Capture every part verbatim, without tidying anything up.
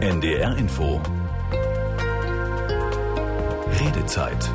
N D R Info. Redezeit.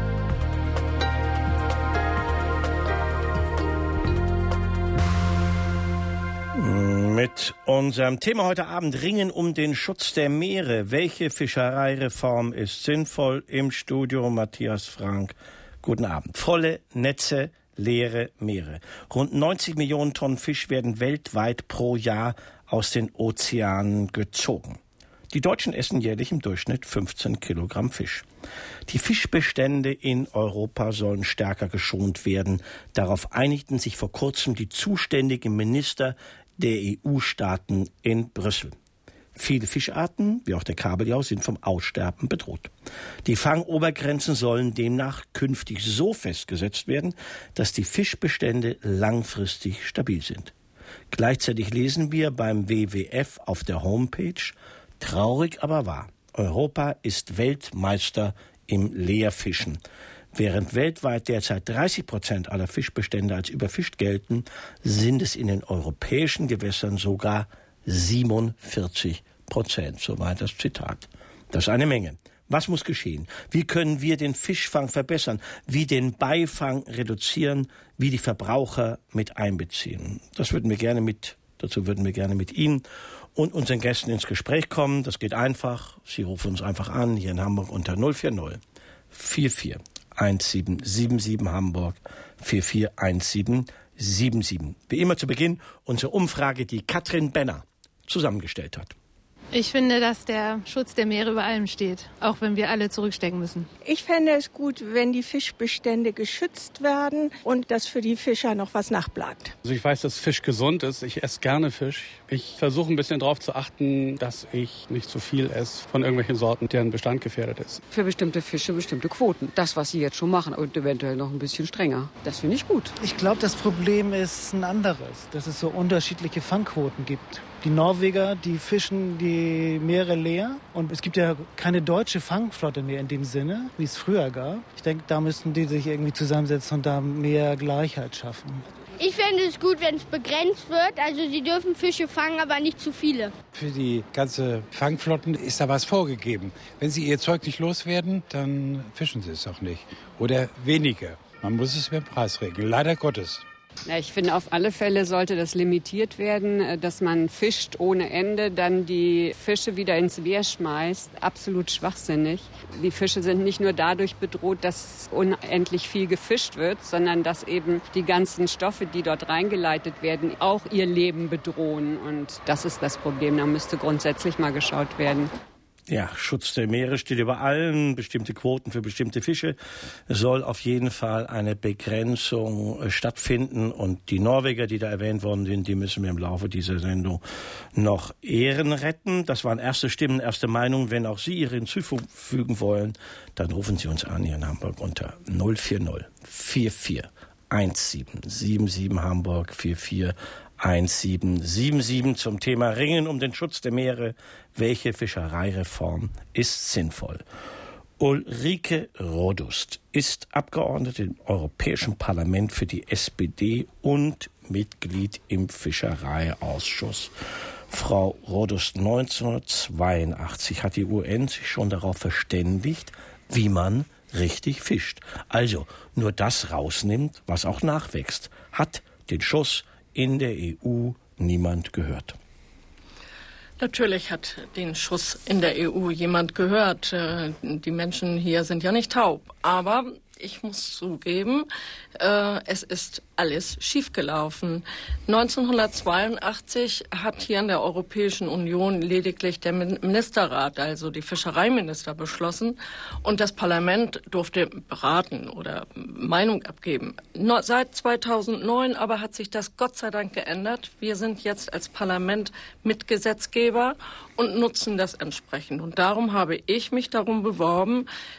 Mit unserem Thema heute Abend Ringen um den Schutz der Meere. Welche Fischereireform ist sinnvoll? Im Studio Matthias Frank. Guten Abend. Volle Netze, leere Meere. Rund neunzig Millionen Tonnen Fisch werden weltweit pro Jahr aus den Ozeanen gezogen. Die Deutschen essen jährlich im Durchschnitt fünfzehn Kilogramm Fisch. Die Fischbestände in Europa sollen stärker geschont werden. Darauf einigten sich vor kurzem die zuständigen Minister der E U-Staaten in Brüssel. Viele Fischarten, wie auch der Kabeljau, sind vom Aussterben bedroht. Die Fangobergrenzen sollen demnach künftig so festgesetzt werden, dass die Fischbestände langfristig stabil sind. Gleichzeitig lesen wir beim W W F auf der Homepage: Traurig, aber wahr. Europa ist Weltmeister im Leerfischen. Während weltweit derzeit dreißig Prozent aller Fischbestände als überfischt gelten, sind es in den europäischen Gewässern sogar siebenundvierzig Prozent. Soweit das Zitat. Das ist eine Menge. Was muss geschehen? Wie können wir den Fischfang verbessern? Wie den Beifang reduzieren? Wie die Verbraucher mit einbeziehen? Das würden wir gerne mit, dazu würden wir gerne mit Ihnen und unseren Gästen ins Gespräch kommen. Das geht einfach. Sie rufen uns einfach an, hier in Hamburg unter null vier null vier vier eins sieben sieben sieben Hamburg vier vier eins sieben sieben sieben. Wie immer zu Beginn unsere Umfrage, die Katrin Benner zusammengestellt hat. Ich finde, dass der Schutz der Meere über allem steht, auch wenn wir alle zurückstecken müssen. Ich fände es gut, wenn die Fischbestände geschützt werden und dass für die Fischer noch was nachbleibt. Also ich weiß, dass Fisch gesund ist. Ich esse gerne Fisch. Ich versuche ein bisschen darauf zu achten, dass ich nicht zu viel esse von irgendwelchen Sorten, deren Bestand gefährdet ist. Für bestimmte Fische bestimmte Quoten. Das, was sie jetzt schon machen, und eventuell noch ein bisschen strenger. Das finde ich gut. Ich glaube, das Problem ist ein anderes, dass es so unterschiedliche Fangquoten gibt. Die Norweger, die fischen die Meere leer und es gibt ja keine deutsche Fangflotte mehr in dem Sinne, wie es früher gab. Ich denke, da müssten die sich irgendwie zusammensetzen und da mehr Gleichheit schaffen. Ich fände es gut, wenn es begrenzt wird. Also sie dürfen Fische fangen, aber nicht zu viele. Für die ganze Fangflotten ist da was vorgegeben. Wenn sie ihr Zeug nicht loswerden, dann fischen sie es auch nicht. Oder weniger. Man muss es mit dem Preis regeln, leider Gottes. Ja, ich finde, auf alle Fälle sollte das limitiert werden, dass man fischt ohne Ende, dann die Fische wieder ins Meer schmeißt. Absolut schwachsinnig. Die Fische sind nicht nur dadurch bedroht, dass unendlich viel gefischt wird, sondern dass eben die ganzen Stoffe, die dort reingeleitet werden, auch ihr Leben bedrohen. Und das ist das Problem. Da müsste grundsätzlich mal geschaut werden. Ja, Schutz der Meere steht über allen. Bestimmte Quoten für bestimmte Fische. Es soll auf jeden Fall eine Begrenzung äh, stattfinden. Und die Norweger, die da erwähnt worden sind, die müssen wir im Laufe dieser Sendung noch Ehren retten. Das waren erste Stimmen, erste Meinungen. Wenn auch Sie Ihre hinzufügen wollen, dann rufen Sie uns an hier in Hamburg unter null vier null vier vier eins sieben sieben sieben Hamburg vier vier eins sieben sieben sieben zum Thema Ringen um den Schutz der Meere. Welche Fischereireform ist sinnvoll? Ulrike Rodust ist Abgeordnete im Europäischen Parlament für die S P D und Mitglied im Fischereiausschuss. Frau Rodust, neunzehnhundertzweiundachtzig hat die U N sich schon darauf verständigt, wie man richtig fischt. Also nur das rausnimmt, was auch nachwächst. Hat den Schuss in der E U niemand gehört. Natürlich hat den Schuss in der E U jemand gehört. Die Menschen hier sind ja nicht taub. Aber ich muss zugeben, äh, es ist alles schiefgelaufen. neunzehnhundertzweiundachtzig hat hier in der Europäischen Union lediglich der Ministerrat, also die Fischereiminister, beschlossen und das Parlament durfte beraten oder Meinung abgeben. No, seit zweitausendneun aber hat sich das Gott sei Dank geändert. Wir sind jetzt als Parlament Mitgesetzgeber und nutzen das entsprechend. Und darum habe ich mich darum beworben,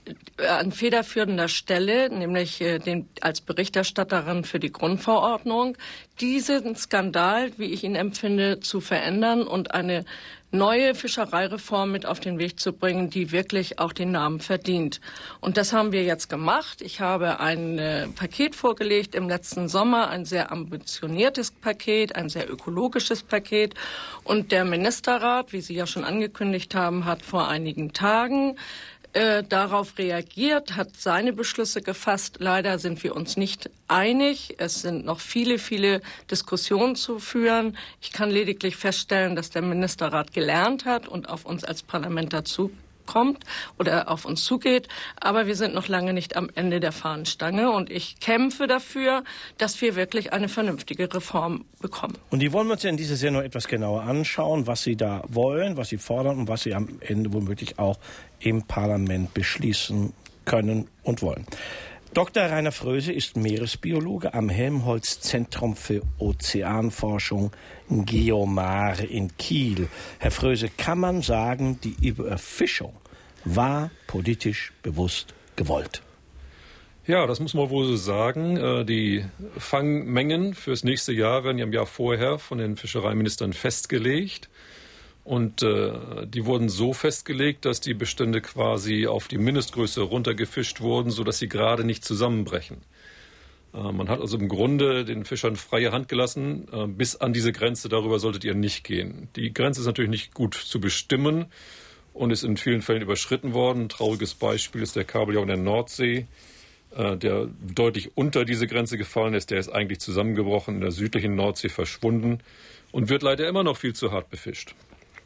an federführender Stelle, nämlich äh, den, als Berichterstatterin für die Grundverordnung, diesen Skandal, wie ich ihn empfinde, zu verändern und eine neue Fischereireform mit auf den Weg zu bringen, die wirklich auch den Namen verdient. Und das haben wir jetzt gemacht. Ich habe ein äh, Paket vorgelegt im letzten Sommer, ein sehr ambitioniertes Paket, ein sehr ökologisches Paket. Und der Ministerrat, wie Sie ja schon angekündigt haben, hat vor einigen Tagen Äh, darauf reagiert, hat seine Beschlüsse gefasst. Leider sind wir uns nicht einig. Es sind noch viele, viele Diskussionen zu führen. Ich kann lediglich feststellen, dass der Ministerrat gelernt hat und auf uns als Parlament dazu kommt oder auf uns zugeht. Aber wir sind noch lange nicht am Ende der Fahnenstange und ich kämpfe dafür, dass wir wirklich eine vernünftige Reform bekommen. Und die wollen wir uns ja in dieser Sendung etwas genauer anschauen, was Sie da wollen, was Sie fordern und was Sie am Ende womöglich auch im Parlament beschließen können und wollen. Doktor Rainer Fröse ist Meeresbiologe am Helmholtz-Zentrum für Ozeanforschung Geomar in Kiel. Herr Fröse, kann man sagen, die Überfischung war politisch bewusst gewollt? Ja, das muss man wohl so sagen. Die Fangmengen fürs nächste Jahr werden ja im Jahr vorher von den Fischereiministern festgelegt. Und äh, die wurden so festgelegt, dass die Bestände quasi auf die Mindestgröße runtergefischt wurden, sodass sie gerade nicht zusammenbrechen. Äh, man hat also im Grunde den Fischern freie Hand gelassen. Äh, bis an diese Grenze, darüber solltet ihr nicht gehen. Die Grenze ist natürlich nicht gut zu bestimmen und ist in vielen Fällen überschritten worden. Ein trauriges Beispiel ist der Kabeljau in der Nordsee, äh, der deutlich unter diese Grenze gefallen ist. Der ist eigentlich zusammengebrochen, in der südlichen Nordsee verschwunden und wird leider immer noch viel zu hart befischt.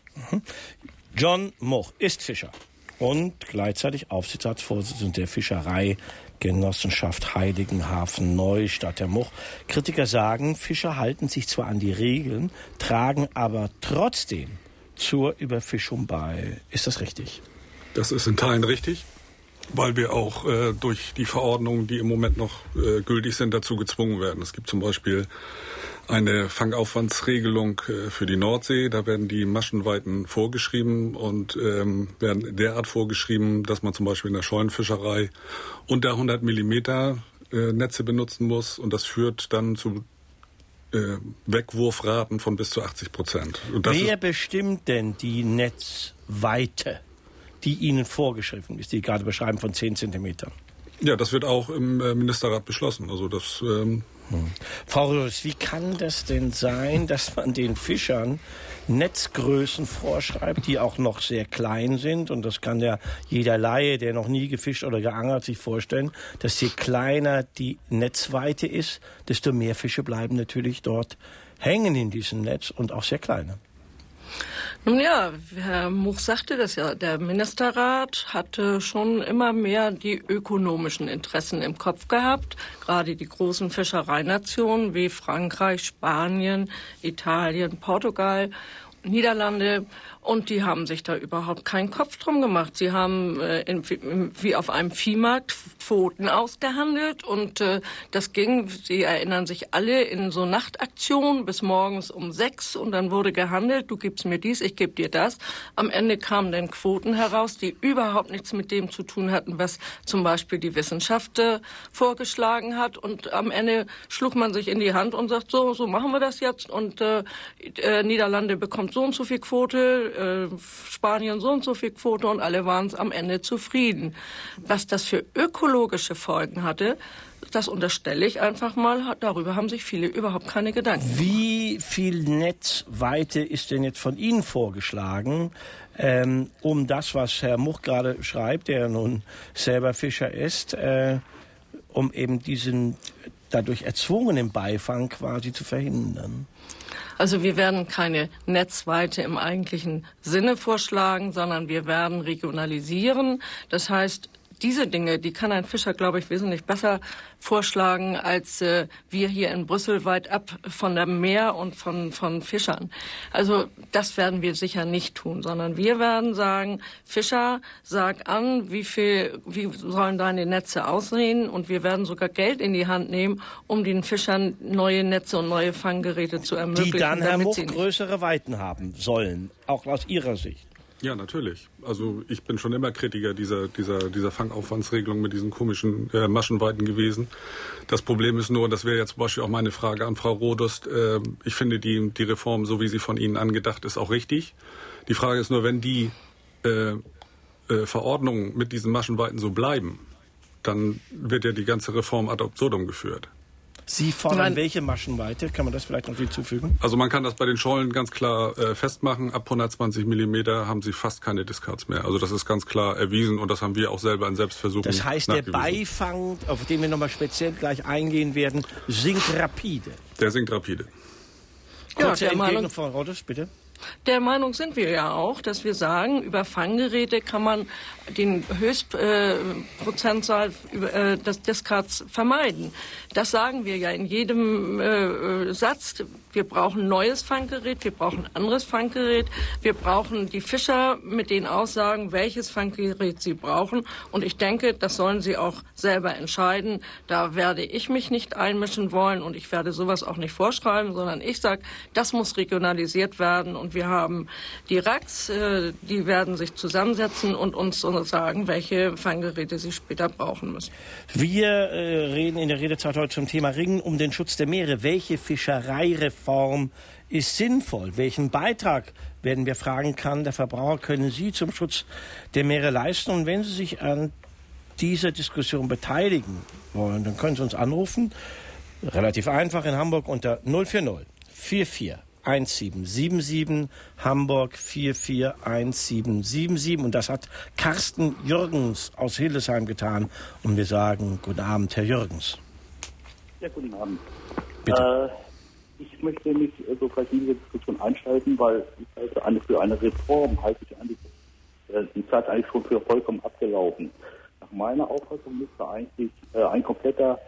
John Much ist Fischer und gleichzeitig Aufsichtsratsvorsitzender der Fischereigenossenschaft Heiligenhafen Neustadt. Herr Much, Kritiker sagen, Fischer halten sich zwar an die Regeln, tragen aber trotzdem zur Überfischung bei. Ist das richtig? Das ist in Teilen richtig, weil wir auch äh, durch die Verordnungen, die im Moment noch äh, gültig sind, dazu gezwungen werden. Es gibt zum Beispiel eine Fangaufwandsregelung äh, für die Nordsee. Da werden die Maschenweiten vorgeschrieben und ähm, werden derart vorgeschrieben, dass man zum Beispiel in der Scheunenfischerei unter hundert Millimeter äh, Netze benutzen muss. Und das führt dann zu äh, Wegwurfraten von bis zu achtzig Prozent. Und das Wer ist bestimmt denn die Netzweite, die Ihnen vorgeschrieben ist, die Sie gerade beschreiben, von zehn Zentimetern? Ja, das wird auch im äh, Ministerrat beschlossen. Also das ähm, Hm. Frau Rös, wie kann das denn sein, dass man den Fischern Netzgrößen vorschreibt, die auch noch sehr klein sind? Und das kann ja jeder Laie, der noch nie gefischt oder geangert, sich vorstellen, dass je kleiner die Netzweite ist, desto mehr Fische bleiben natürlich dort hängen in diesem Netz und auch sehr kleine. Nun ja, Herr Much sagte das ja, der Ministerrat hatte schon immer mehr die ökonomischen Interessen im Kopf gehabt, gerade die großen Fischereinationen wie Frankreich, Spanien, Italien, Portugal, Niederlande. Und die haben sich da überhaupt keinen Kopf drum gemacht. Sie haben äh, in, wie auf einem Viehmarkt Pfoten ausgehandelt und äh, das ging, Sie erinnern sich alle, in so Nachtaktionen bis morgens um sechs und dann wurde gehandelt, du gibst mir dies, ich gebe dir das. Am Ende kamen dann Quoten heraus, die überhaupt nichts mit dem zu tun hatten, was zum Beispiel die Wissenschaft äh, vorgeschlagen hat und am Ende schlug man sich in die Hand und sagt, so, so machen wir das jetzt und äh, äh, Niederlande bekommt so und so viel Quote, Spanien so und so viel Quote und alle waren am Ende zufrieden. Was das für ökologische Folgen hatte, das unterstelle ich einfach mal, darüber haben sich viele überhaupt keine Gedanken gemacht. Wie viel Netzweite ist denn jetzt von Ihnen vorgeschlagen, ähm, um das, was Herr Much gerade schreibt, der nun selber Fischer ist, äh, um eben diesen dadurch erzwungenen Beifang quasi zu verhindern? Also wir werden keine Netzweite im eigentlichen Sinne vorschlagen, sondern wir werden regionalisieren. Das heißt, diese Dinge, die kann ein Fischer, glaube ich, wesentlich besser vorschlagen, als äh, wir hier in Brüssel weit ab von dem Meer und von, von Fischern. Also das werden wir sicher nicht tun, sondern wir werden sagen, Fischer, sag an, wie viel, wie sollen deine Netze aussehen? Und wir werden sogar Geld in die Hand nehmen, um den Fischern neue Netze und neue Fanggeräte zu ermöglichen. Die dann, Herr Much, größere Weiten haben sollen, auch aus Ihrer Sicht. Ja, natürlich. Also ich bin schon immer Kritiker dieser, dieser, dieser Fangaufwandsregelung mit diesen komischen äh, Maschenweiten gewesen. Das Problem ist nur, und das wäre jetzt zum Beispiel auch meine Frage an Frau Rodust, äh, ich finde die, die Reform, so wie sie von Ihnen angedacht ist, auch richtig. Die Frage ist nur, wenn die äh, äh, Verordnungen mit diesen Maschenweiten so bleiben, dann wird ja die ganze Reform ad absurdum geführt. Sie fordern welche Maschenweite? Kann man das vielleicht noch hinzufügen? Also man kann das bei den Schollen ganz klar äh, festmachen. Ab hundertzwanzig Millimeter haben sie fast keine Discards mehr. Also das ist ganz klar erwiesen und das haben wir auch selber in Selbstversuchen Das heißt, der Beifang, auf den wir nochmal speziell gleich eingehen werden, sinkt rapide. Der sinkt rapide. Ja, Kurze der Entgegnung Meinung, von Rodust, bitte. Der Meinung sind wir ja auch, dass wir sagen, über Fanggeräte kann man den Höchstprozentzahl äh, äh, des Discards vermeiden. Das sagen wir ja in jedem äh, Satz. Wir brauchen ein neues Fanggerät, wir brauchen ein anderes Fanggerät, wir brauchen die Fischer mit den Aussagen, welches Fanggerät sie brauchen. Und ich denke, das sollen sie auch selber entscheiden. Da werde ich mich nicht einmischen wollen und ich werde sowas auch nicht vorschreiben, sondern ich sage, das muss regionalisiert werden. Und wir haben die R A Cs, äh, die werden sich zusammensetzen und uns sagen, welche Fanggeräte sie später brauchen müssen. Wir äh, reden in der Redezeit heute zum Thema Ringen um den Schutz der Meere. Welche Fischereireform ist sinnvoll? Welchen Beitrag, werden wir fragen, kann der Verbraucher, können Sie zum Schutz der Meere leisten? Und wenn Sie sich an dieser Diskussion beteiligen wollen, dann können Sie uns anrufen. Relativ einfach in Hamburg unter null vier null vier vier eins sieben sieben sieben, Hamburg vier vier eins sieben sieben sieben. Und das hat Carsten Jürgens aus Hildesheim getan. Und wir sagen, guten Abend, Herr Jürgens. Ja, guten Abend. Bitte. Äh, ich möchte mich äh, so vielleicht in diese Diskussion einschalten, weil ich halte eine, für eine Reform halte ich eigentlich äh, die Zeit eigentlich schon für vollkommen abgelaufen. Nach meiner Auffassung müsste eigentlich äh, ein kompletter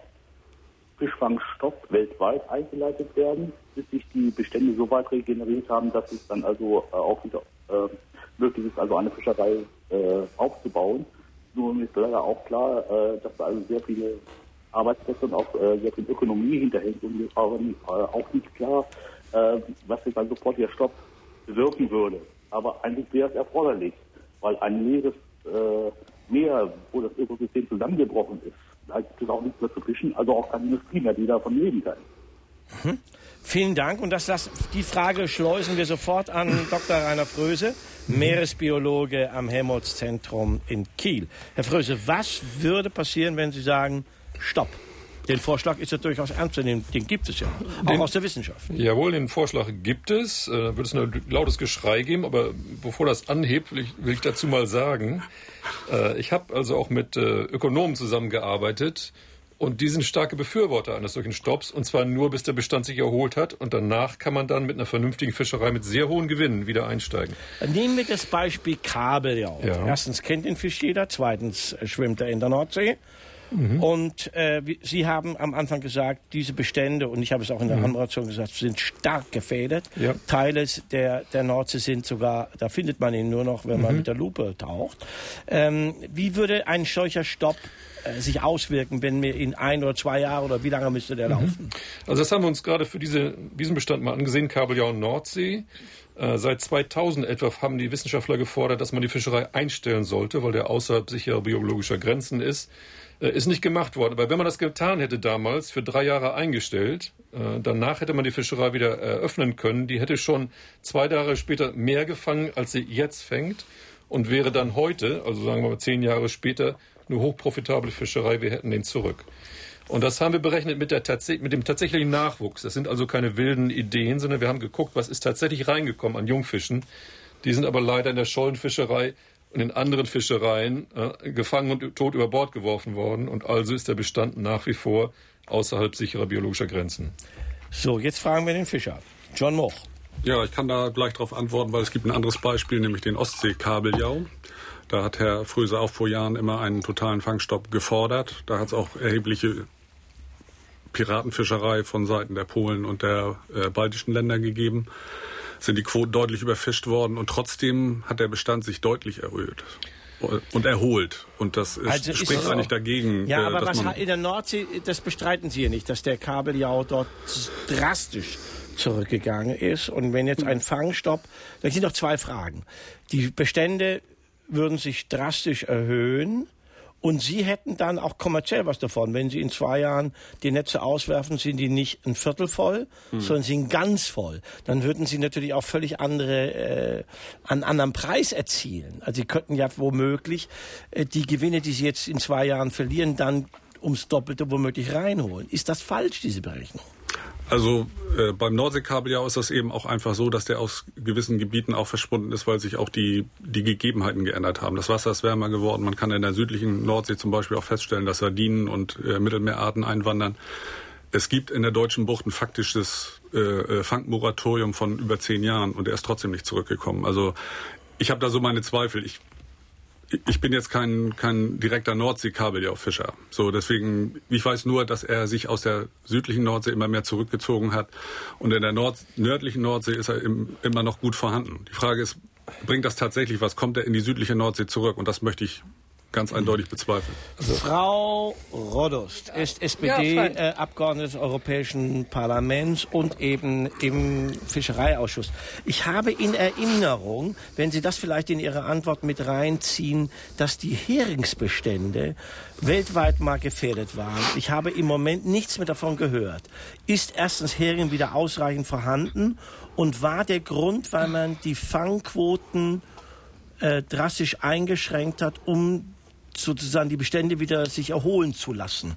Fischfangstopp weltweit eingeleitet werden, bis sich die Bestände so weit regeneriert haben, dass es dann also äh, auch wieder äh, möglich ist, also eine Fischerei äh, aufzubauen. Nun ist leider auch klar, äh, dass da also sehr viele Arbeitsplätze und auch äh, sehr viel Ökonomie hinterhängt und aber äh, auch nicht klar, äh, was jetzt dann sofort der Stopp bewirken würde. Aber eigentlich wäre es erforderlich, weil ein leeres äh, Meer, wo das Ökosystem zusammengebrochen ist, da gibt es auch nichts mehr zu fischen, also auch keine Industrie mehr, die davon leben kann. Mhm. Vielen Dank. Und das, das, die Frage schleusen wir sofort an Doktor Rainer Fröse, Meeresbiologe am Helmholtz-Zentrum in Kiel. Herr Fröse, was würde passieren, wenn Sie sagen, Stopp? Den Vorschlag ist ja durchaus ernst zu nehmen, den gibt es ja, auch den, aus der Wissenschaft. Jawohl, den Vorschlag gibt es. Da äh, wird es ein lautes Geschrei geben, aber bevor das anhebt, will ich, will ich dazu mal sagen, äh, ich habe also auch mit äh, Ökonomen zusammengearbeitet und die sind starke Befürworter eines solchen Stopps, und zwar nur, bis der Bestand sich erholt hat, und danach kann man dann mit einer vernünftigen Fischerei mit sehr hohen Gewinnen wieder einsteigen. Nehmen wir das Beispiel Kabeljau. Ja. Erstens kennt den Fisch jeder, zweitens schwimmt er in der Nordsee. Mhm. Und äh, Sie haben am Anfang gesagt, diese Bestände, und ich habe es auch in der mhm. Anmoderation gesagt, sind stark gefährdet. Ja. Teile der, der Nordsee sind sogar, da findet man ihn nur noch, wenn mhm. man mit der Lupe taucht. Ähm, wie würde ein solcher Stopp äh, sich auswirken, wenn wir in ein oder zwei Jahre, oder wie lange müsste der mhm. laufen? Also das haben wir uns gerade für diese, diesen Bestand mal angesehen, Kabeljau und Nordsee. Äh, seit zweitausend etwa haben die Wissenschaftler gefordert, dass man die Fischerei einstellen sollte, weil der außerhalb sicherer biologischer Grenzen ist. Ist nicht gemacht worden. Aber wenn man das getan hätte damals, für drei Jahre eingestellt, äh, danach hätte man die Fischerei wieder eröffnen können. Die hätte schon zwei Jahre später mehr gefangen, als sie jetzt fängt, und wäre dann heute, also sagen wir mal zehn Jahre später, eine hochprofitable Fischerei. Wir hätten den zurück. Und das haben wir berechnet mit, der tats- mit dem tatsächlichen Nachwuchs. Das sind also keine wilden Ideen, sondern wir haben geguckt, was ist tatsächlich reingekommen an Jungfischen. Die sind aber leider in der Schollenfischerei und in anderen Fischereien äh, gefangen und tot über Bord geworfen worden. Und also ist der Bestand nach wie vor außerhalb sicherer biologischer Grenzen. So, jetzt fragen wir den Fischer. John Moch. Ja, ich kann da gleich darauf antworten, weil es gibt ein anderes Beispiel, nämlich den Ostseekabeljau. Da hat Herr Fröse auch vor Jahren immer einen totalen Fangstopp gefordert. Da hat es auch erhebliche Piratenfischerei von Seiten der Polen und der äh, baltischen Länder gegeben. Sind die Quoten deutlich überfischt worden, und trotzdem hat der Bestand sich deutlich erhöht. und erholt. Und das ist, also spricht ist eigentlich dagegen. Ja, äh, aber dass was man in der Nordsee, das bestreiten Sie ja nicht, dass der Kabeljau dort drastisch zurückgegangen ist. Und wenn jetzt ein Fangstopp, da sind noch zwei Fragen. Die Bestände würden sich drastisch erhöhen. Und Sie hätten dann auch kommerziell was davon. Wenn Sie in zwei Jahren die Netze auswerfen, sind die nicht ein Viertel voll, mhm. sondern sind ganz voll. Dann würden Sie natürlich auch völlig andere, äh, einen anderen Preis erzielen. Also Sie könnten ja womöglich äh, die Gewinne, die Sie jetzt in zwei Jahren verlieren, dann ums Doppelte womöglich reinholen. Ist das falsch, diese Berechnung? Also äh, beim Nordseekabeljau ist das eben auch einfach so, dass der aus gewissen Gebieten auch verschwunden ist, weil sich auch die, die Gegebenheiten geändert haben. Das Wasser ist wärmer geworden. Man kann in der südlichen Nordsee zum Beispiel auch feststellen, dass Sardinen und äh, Mittelmeerarten einwandern. Es gibt in der Deutschen Bucht ein faktisches äh, Fangmoratorium von über zehn Jahren und er ist trotzdem nicht zurückgekommen. Also ich habe da so meine Zweifel. Ich Ich bin jetzt kein, kein direkter Nordsee-Kabeljau-Fischer. So, deswegen, ich weiß nur, dass er sich aus der südlichen Nordsee immer mehr zurückgezogen hat. Und in der Nord nördlichen Nordsee ist er im, immer noch gut vorhanden. Die Frage ist, bringt das tatsächlich was? Kommt er in die südliche Nordsee zurück? Und das möchte ich ganz eindeutig bezweifeln. Also, Frau Rodust ist S P D-Abgeordnete des Europäischen Parlaments und eben im Fischereiausschuss. Ich habe in Erinnerung, wenn Sie das vielleicht in Ihre Antwort mit reinziehen, dass die Heringsbestände weltweit mal gefährdet waren. Ich habe im Moment nichts mehr davon gehört. Ist erstens Hering wieder ausreichend vorhanden und war der Grund, weil man die Fangquoten äh, drastisch eingeschränkt hat, um sozusagen die Bestände wieder sich erholen zu lassen?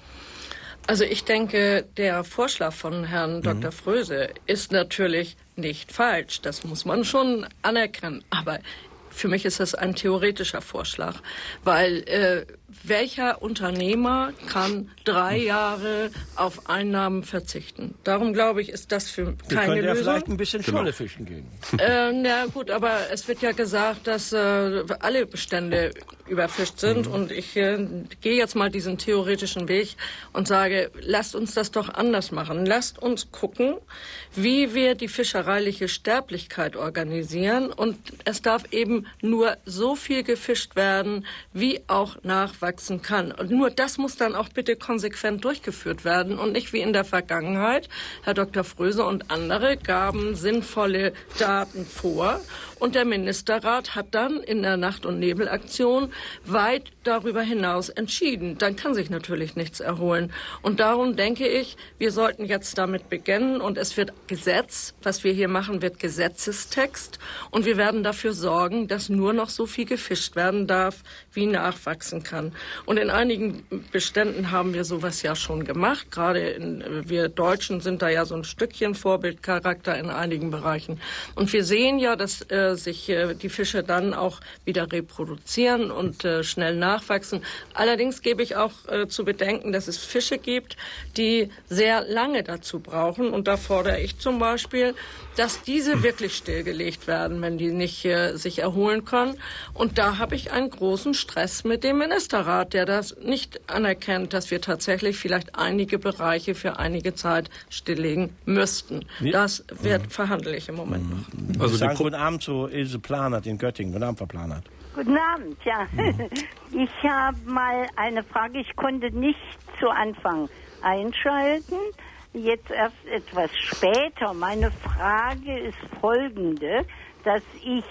Also ich denke, der Vorschlag von Herrn Doktor Mhm. Fröse ist natürlich nicht falsch. Das muss man schon anerkennen. Aber für mich ist das ein theoretischer Vorschlag, weil äh, welcher Unternehmer kann drei Jahre auf Einnahmen verzichten? Darum glaube ich, ist das für Sie keine könnte ja Lösung. vielleicht ein bisschen Scholle fischen gehen. Äh, na gut, aber es wird ja gesagt, dass äh, alle Bestände überfischt sind. Mhm. Und ich äh, gehe jetzt mal diesen theoretischen Weg und sage, lasst uns das doch anders machen. Lasst uns gucken, wie wir die fischereiliche Sterblichkeit organisieren. Und es darf eben nur so viel gefischt werden, wie auch nachwachsen kann. Und nur das muss dann auch bitte konsequent durchgeführt werden und nicht wie in der Vergangenheit. Herr Doktor Fröse und andere gaben sinnvolle Daten vor. Und der Ministerrat hat dann in der Nacht- und Nebelaktion weit darüber hinaus entschieden. Dann kann sich natürlich nichts erholen. Und darum denke ich, wir sollten jetzt damit beginnen. Und es wird Gesetz, was wir hier machen, wird Gesetzestext. Und wir werden dafür sorgen, dass nur noch so viel gefischt werden darf, wie nachwachsen kann. Und in einigen Beständen haben wir sowas ja schon gemacht. Gerade in, wir Deutschen sind da ja so ein Stückchen Vorbildcharakter in einigen Bereichen. Und wir sehen ja, dass äh, sich äh, die Fische dann auch wieder reproduzieren und äh, schnell nachwachsen. Allerdings gebe ich auch äh, zu bedenken, dass es Fische gibt, die sehr lange dazu brauchen. Und da fordere ich zum Beispiel, dass diese wirklich stillgelegt werden, wenn die nicht äh, sich erholen können. Und da habe ich einen großen Stress mit dem Ministerrat, der das nicht anerkennt, dass wir tatsächlich vielleicht einige Bereiche für einige Zeit stilllegen müssten. Das wird, mhm. verhandle ich im Moment noch. Also sagen guten Abend zu Ilse Planert in Göttingen. Guten Abend, Frau Planert. Guten Abend, ja. Ich habe mal eine Frage. Ich konnte nicht zu Anfang einschalten. Jetzt erst etwas später. Meine Frage ist folgende, dass ich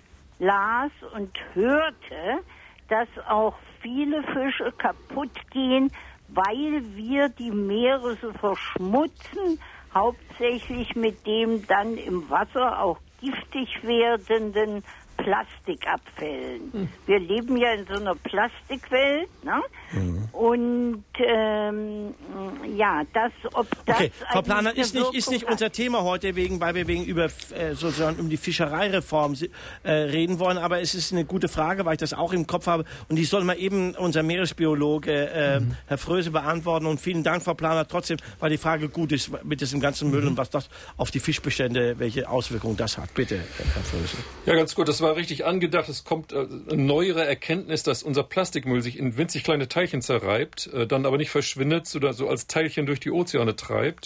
las und hörte, dass auch viele Fische kaputt gehen, weil wir die Meere so verschmutzen, hauptsächlich mit dem dann im Wasser auch giftig werdenden Plastikabfällen. Hm. Wir leben ja in so einer Plastikwelt, ne? Mhm. Und ähm, ja, das, ob das okay, Frau Planer, ist nicht, ist nicht unser Thema heute, wegen, weil wir wegen über äh, sozusagen um die Fischereireform äh, reden wollen, aber es ist eine gute Frage, weil ich das auch im Kopf habe und ich soll mal eben unser Meeresbiologe äh, mhm. Herr Fröse beantworten und vielen Dank, Frau Planer, trotzdem, weil die Frage gut ist mit diesem ganzen Müll mhm. und was das auf die Fischbestände, welche Auswirkungen das hat. Bitte, Herr Fröse. Ja, ganz gut, das war richtig angedacht. Es kommt äh, eine neuere Erkenntnis, dass unser Plastikmüll sich in winzig kleine Teilchen zerreibt, äh, dann aber nicht verschwindet, sondern so als Teilchen durch die Ozeane treibt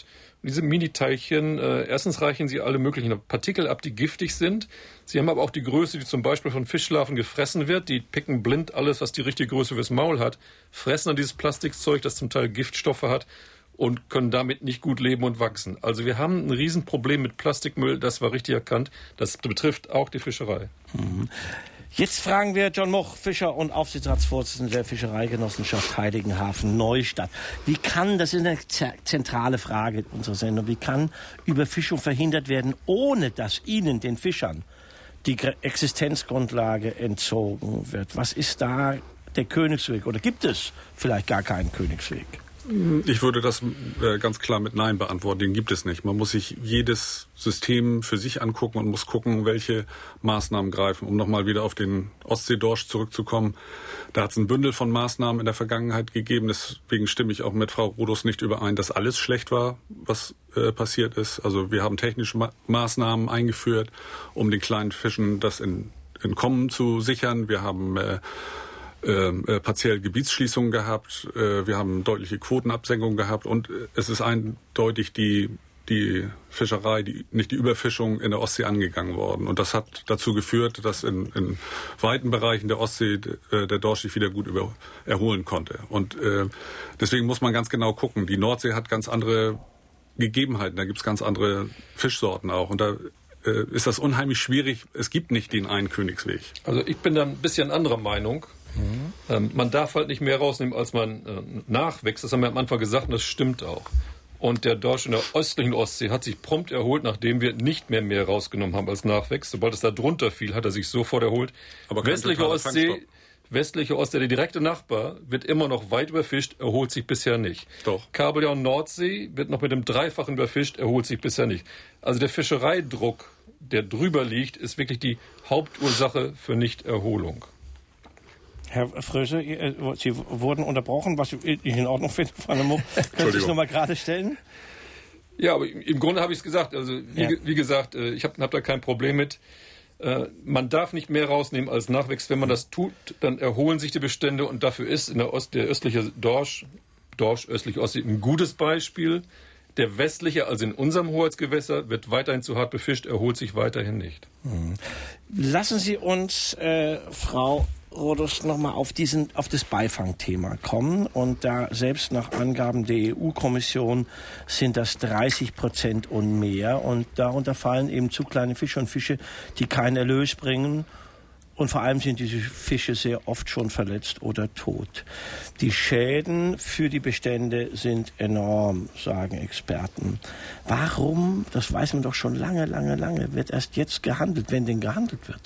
Diese Mini-Teilchen, äh, erstens reichen sie alle möglichen Partikel ab, die giftig sind. Sie haben aber auch die Größe, die zum Beispiel von Fischlarven gefressen wird. Die picken blind alles, was die richtige Größe fürs Maul hat, fressen dann dieses Plastikzeug, das zum Teil Giftstoffe hat, und können damit nicht gut leben und wachsen. Also wir haben ein Riesenproblem mit Plastikmüll, das war richtig erkannt. Das betrifft auch die Fischerei. Mhm. Jetzt fragen wir John Much, Fischer und Aufsichtsratsvorsitzender der Fischereigenossenschaft Heiligenhafen-Neustadt. Wie kann, das ist eine zentrale Frage unserer Sendung, wie kann Überfischung verhindert werden, ohne dass Ihnen, den Fischern, die Existenzgrundlage entzogen wird? Was ist da der Königsweg? Oder gibt es vielleicht gar keinen Königsweg? Ich würde das äh, ganz klar mit Nein beantworten. Den gibt es nicht. Man muss sich jedes System für sich angucken und muss gucken, welche Maßnahmen greifen. Um nochmal wieder auf den Ostseedorsch zurückzukommen. Da hat es ein Bündel von Maßnahmen in der Vergangenheit gegeben. Deswegen stimme ich auch mit Frau Rodos nicht überein, dass alles schlecht war, was äh, passiert ist. Also wir haben technische Ma- Maßnahmen eingeführt, um den kleinen Fischen das in, Entkommen zu sichern. Wir haben äh, Äh, partiell Gebietsschließungen gehabt, äh, wir haben deutliche Quotenabsenkungen gehabt und äh, es ist eindeutig die, die Fischerei, die, nicht die Überfischung in der Ostsee angegangen worden. Und das hat dazu geführt, dass in, in weiten Bereichen der Ostsee äh, der Dorsch sich wieder gut über, erholen konnte. Und äh, deswegen muss man ganz genau gucken. Die Nordsee hat ganz andere Gegebenheiten, da gibt es ganz andere Fischsorten auch. Und da äh, ist das unheimlich schwierig. Es gibt nicht den einen Königsweg. Also ich bin da ein bisschen anderer Meinung. Mhm. Ähm, man darf halt nicht mehr rausnehmen, als man äh, nachwächst. Das haben wir am Anfang gesagt und das stimmt auch. Und der Dorsch in der östlichen Ostsee hat sich prompt erholt, nachdem wir nicht mehr mehr rausgenommen haben als Nachwächst. Sobald es da drunter fiel, hat er sich sofort erholt. Aber westliche Ostsee, westliche Ostsee, der direkte Nachbar, wird immer noch weit überfischt, erholt sich bisher nicht. Doch. Kabeljau und Nordsee wird noch mit dem Dreifachen überfischt, erholt sich bisher nicht. Also der Fischereidruck, der drüber liegt, ist wirklich die Hauptursache für Nichterholung. Herr Fröse, Sie wurden unterbrochen, was ich in Ordnung finde, Frau Much. Können Sie es nochmal gerade stellen? Ja, aber im Grunde habe ich es gesagt. Also wie, ja. wie gesagt, ich habe hab da kein Problem mit. Man darf nicht mehr rausnehmen als Nachwächst. Wenn man das tut, dann erholen sich die Bestände und dafür ist in der, Ost, der östliche Dorsch, Dorsch, östliche Ostsee ein gutes Beispiel. Der westliche, also in unserem Hoheitsgewässer, wird weiterhin zu hart befischt, erholt sich weiterhin nicht. Hm. Lassen Sie uns, äh, Frau Rodos, nochmal auf diesen, auf das Beifangthema kommen. Und da selbst nach Angaben der E U-Kommission sind das dreißig Prozent und mehr. Und darunter fallen eben zu kleine Fische und Fische, die keinen Erlös bringen. Und vor allem sind diese Fische sehr oft schon verletzt oder tot. Die Schäden für die Bestände sind enorm, sagen Experten. Warum, das weiß man doch schon lange, lange, lange, wird erst jetzt gehandelt, wenn denn gehandelt wird?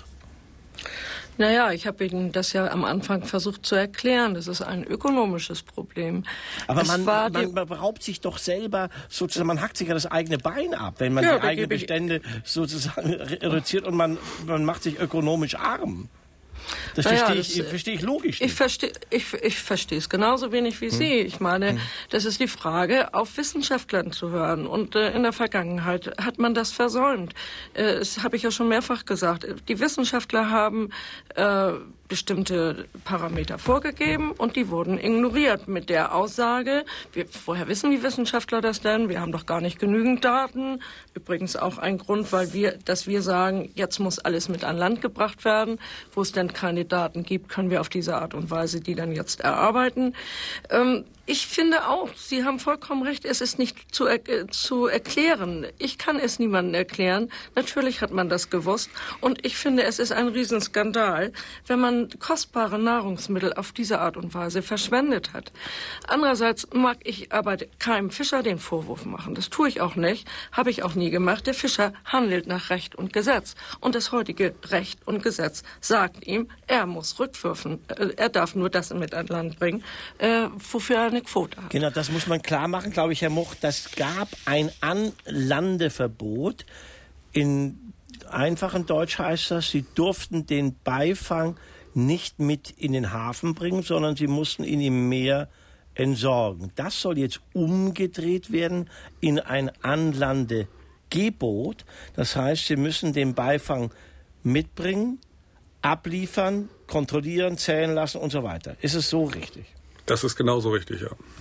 Naja, ich habe Ihnen das ja am Anfang versucht zu erklären. Das ist ein ökonomisches Problem. Aber man, man beraubt sich doch selber, sozusagen, man hackt sich ja das eigene Bein ab, wenn man ja, die eigenen Bestände sozusagen reduziert und man, man macht sich ökonomisch arm. Das naja, verstehe ich, das, verstehe ich logisch nicht. Ich verstehe ich, ich verstehe es genauso wenig wie hm. Sie. Ich meine, hm. das ist die Frage, auf Wissenschaftlern zu hören. Und äh, in der Vergangenheit hat man das versäumt. Äh, das habe ich ja schon mehrfach gesagt. Die Wissenschaftler haben äh, bestimmte Parameter vorgegeben und die wurden ignoriert mit der Aussage, wir, woher wissen die Wissenschaftler das denn? Wir haben doch gar nicht genügend Daten. Übrigens auch ein Grund, weil wir, dass wir sagen, jetzt muss alles mit an Land gebracht werden. Wo es denn keine Daten gibt, können wir auf diese Art und Weise die dann jetzt erarbeiten. Ähm, Ich finde auch, Sie haben vollkommen recht, es ist nicht zu, er, zu erklären. Ich kann es niemandem erklären. Natürlich hat man das gewusst. Und ich finde, es ist ein Riesenskandal, wenn man kostbare Nahrungsmittel auf diese Art und Weise verschwendet hat. Andererseits mag ich aber keinem Fischer den Vorwurf machen. Das tue ich auch nicht, habe ich auch nie gemacht. Der Fischer handelt nach Recht und Gesetz. Und das heutige Recht und Gesetz sagt ihm, er muss rückwürfen. Er darf nur das mit an Land bringen, äh, wofür er Quote hat. Genau, das muss man klar machen, glaube ich, Herr Much. Das gab ein Anlandeverbot. In einfachen Deutsch heißt das, sie durften den Beifang nicht mit in den Hafen bringen, sondern sie mussten ihn im Meer entsorgen. Das soll jetzt umgedreht werden in ein Anlandegebot. Das heißt, sie müssen den Beifang mitbringen, abliefern, kontrollieren, zählen lassen und so weiter. Ist es so richtig? Das ist genauso richtig, ja.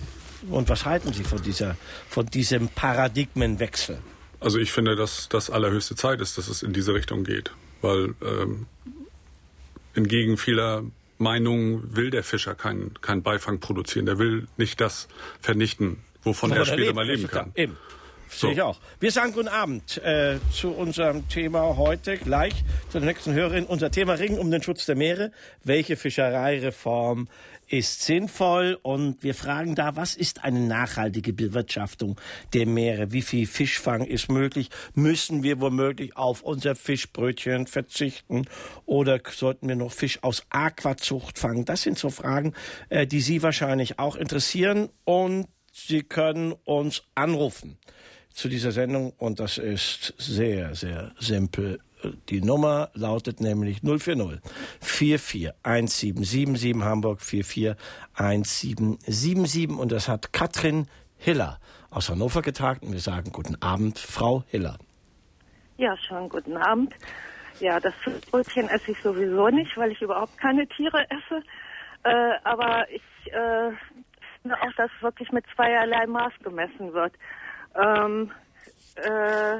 Und was halten Sie von, dieser, von diesem Paradigmenwechsel? Also ich finde, dass das allerhöchste Zeit ist, dass es in diese Richtung geht. Weil ähm, entgegen vieler Meinungen will der Fischer keinen keinen Beifang produzieren. Der will nicht das vernichten, wovon er später mal leben kann. Eben. Sehe ich auch. Wir sagen guten Abend äh, zu unserem Thema heute, gleich zur nächsten Hörerin. Unser Thema Ringen um den Schutz der Meere. Welche Fischereireform ist sinnvoll? Und wir fragen da, was ist eine nachhaltige Bewirtschaftung der Meere? Wie viel Fischfang ist möglich? Müssen wir womöglich auf unser Fischbrötchen verzichten? Oder sollten wir noch Fisch aus Aquazucht fangen? Das sind so Fragen, äh, die Sie wahrscheinlich auch interessieren. Und Sie können uns anrufen zu dieser Sendung, und das ist sehr, sehr simpel. Die Nummer lautet nämlich null vier null vier vier eins sieben sieben sieben Hamburg vier vier eins sieben sieben sieben, und das hat Katrin Hiller aus Hannover getagt, und wir sagen guten Abend, Frau Hiller. Ja, schönen guten Abend. Ja, das Fischbrötchen esse ich sowieso nicht, weil ich überhaupt keine Tiere esse. Äh, aber ich äh, finde auch, dass wirklich mit zweierlei Maß gemessen wird. Ähm, äh,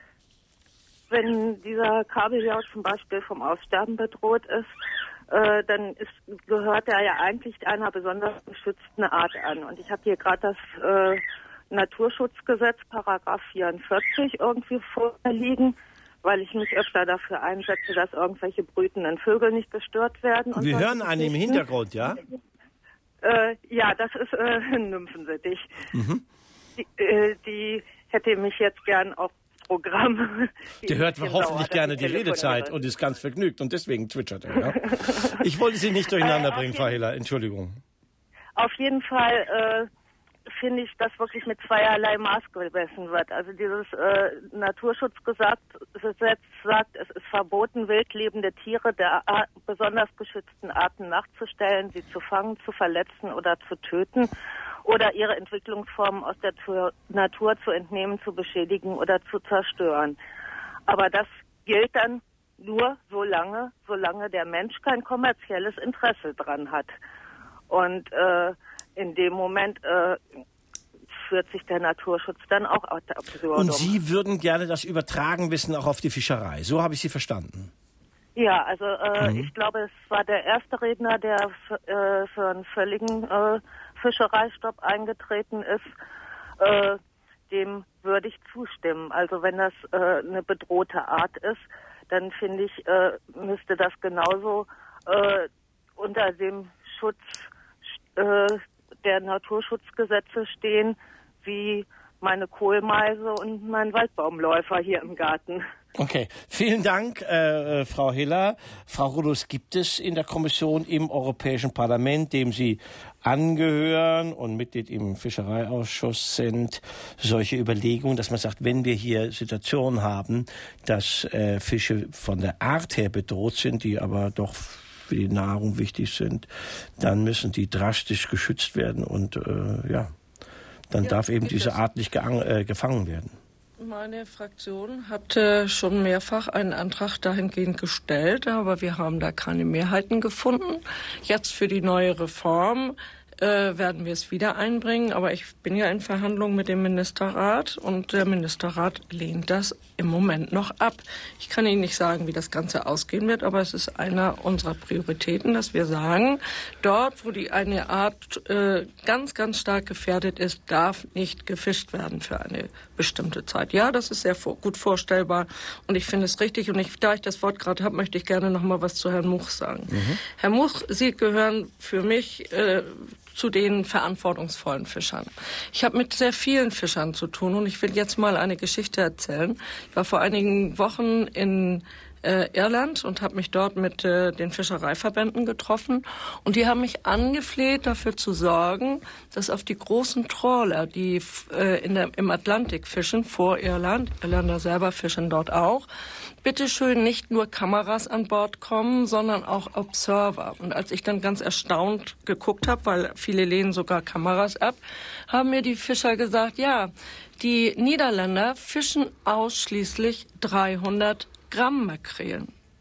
wenn dieser Kabeljau zum Beispiel vom Aussterben bedroht ist, äh, dann ist, gehört er ja eigentlich einer besonders geschützten Art an. Und ich habe hier gerade das äh, Naturschutzgesetz, Paragraph vierundvierzig, irgendwie vorliegen, weil ich mich öfter dafür einsetze, dass irgendwelche brütenden Vögel nicht gestört werden. Und wir hören einen im Hintergrund, ja? Äh, ja, das ist äh, ein Nymphensittich. Mhm. Die, äh, die hätte mich jetzt gern auf Programm. Die hört hoffentlich gerne die Redezeit und ist ganz vergnügt, und deswegen twitchert er. Ja? Ich wollte Sie nicht durcheinander bringen, Frau Hiller, Entschuldigung. Auf jeden Fall äh, finde ich, dass wirklich mit zweierlei Maß gemessen wird. Also dieses äh, Naturschutzgesetz sagt, es ist verboten, wildlebende Tiere der Art, besonders geschützten Arten nachzustellen, sie zu fangen, zu verletzen oder zu töten, oder ihre Entwicklungsformen aus der Natur zu entnehmen, zu beschädigen oder zu zerstören. Aber das gilt dann nur so lange, solange der Mensch kein kommerzielles Interesse dran hat. Und äh, in dem Moment äh, führt sich der Naturschutz dann auch ad absurdum. Und Sie würden gerne das übertragen wissen, auch auf die Fischerei. So habe ich Sie verstanden. Ja, also äh, mhm. ich glaube, es war der erste Redner, der äh, für einen völligen äh, Fischereistopp eingetreten ist. Äh, dem würde ich zustimmen. Also wenn das äh, eine bedrohte Art ist, dann finde ich, äh, müsste das genauso äh, unter dem Schutz äh, der Naturschutzgesetze stehen wie meine Kohlmeise und mein Waldbaumläufer hier im Garten. Okay, vielen Dank, äh, Frau Hiller. Frau Rudus, gibt es in der Kommission im Europäischen Parlament, dem Sie angehören und Mitglied im Fischereiausschuss sind, solche Überlegungen, dass man sagt, wenn wir hier Situationen haben, dass äh, Fische von der Art her bedroht sind, die aber doch für die Nahrung wichtig sind, dann müssen die drastisch geschützt werden, und äh, ja, dann ja, darf eben diese Art nicht geang- äh, gefangen werden. Meine Fraktion hatte schon mehrfach einen Antrag dahingehend gestellt, aber wir haben da keine Mehrheiten gefunden. Jetzt für die neue Reform äh, werden wir es wieder einbringen, aber ich bin ja in Verhandlungen mit dem Ministerrat, und der Ministerrat lehnt das im Moment noch ab. Ich kann Ihnen nicht sagen, wie das Ganze ausgehen wird, aber es ist einer unserer Prioritäten, dass wir sagen, dort, wo die eine Art äh, ganz, ganz stark gefährdet ist, darf nicht gefischt werden für eine bestimmte Zeit. Ja, das ist sehr vor, gut vorstellbar, und ich finde es richtig. Und ich, da ich das Wort gerade habe, möchte ich gerne noch mal was zu Herrn Much sagen. Mhm. Herr Much, Sie gehören für mich äh, zu den verantwortungsvollen Fischern. Ich habe mit sehr vielen Fischern zu tun, und ich will jetzt mal eine Geschichte erzählen. Ich war vor einigen Wochen in äh, Irland und habe mich dort mit äh, den Fischereiverbänden getroffen, und die haben mich angefleht, dafür zu sorgen, dass auf die großen Trawler, die äh, in der, im Atlantik fischen, vor Irland, Irländer selber fischen dort auch, bitteschön nicht nur Kameras an Bord kommen, sondern auch Observer. Und als ich dann ganz erstaunt geguckt habe, weil viele lehnen sogar Kameras ab, haben mir die Fischer gesagt, ja, die Niederländer fischen ausschließlich dreihundert Gramm Makrelen.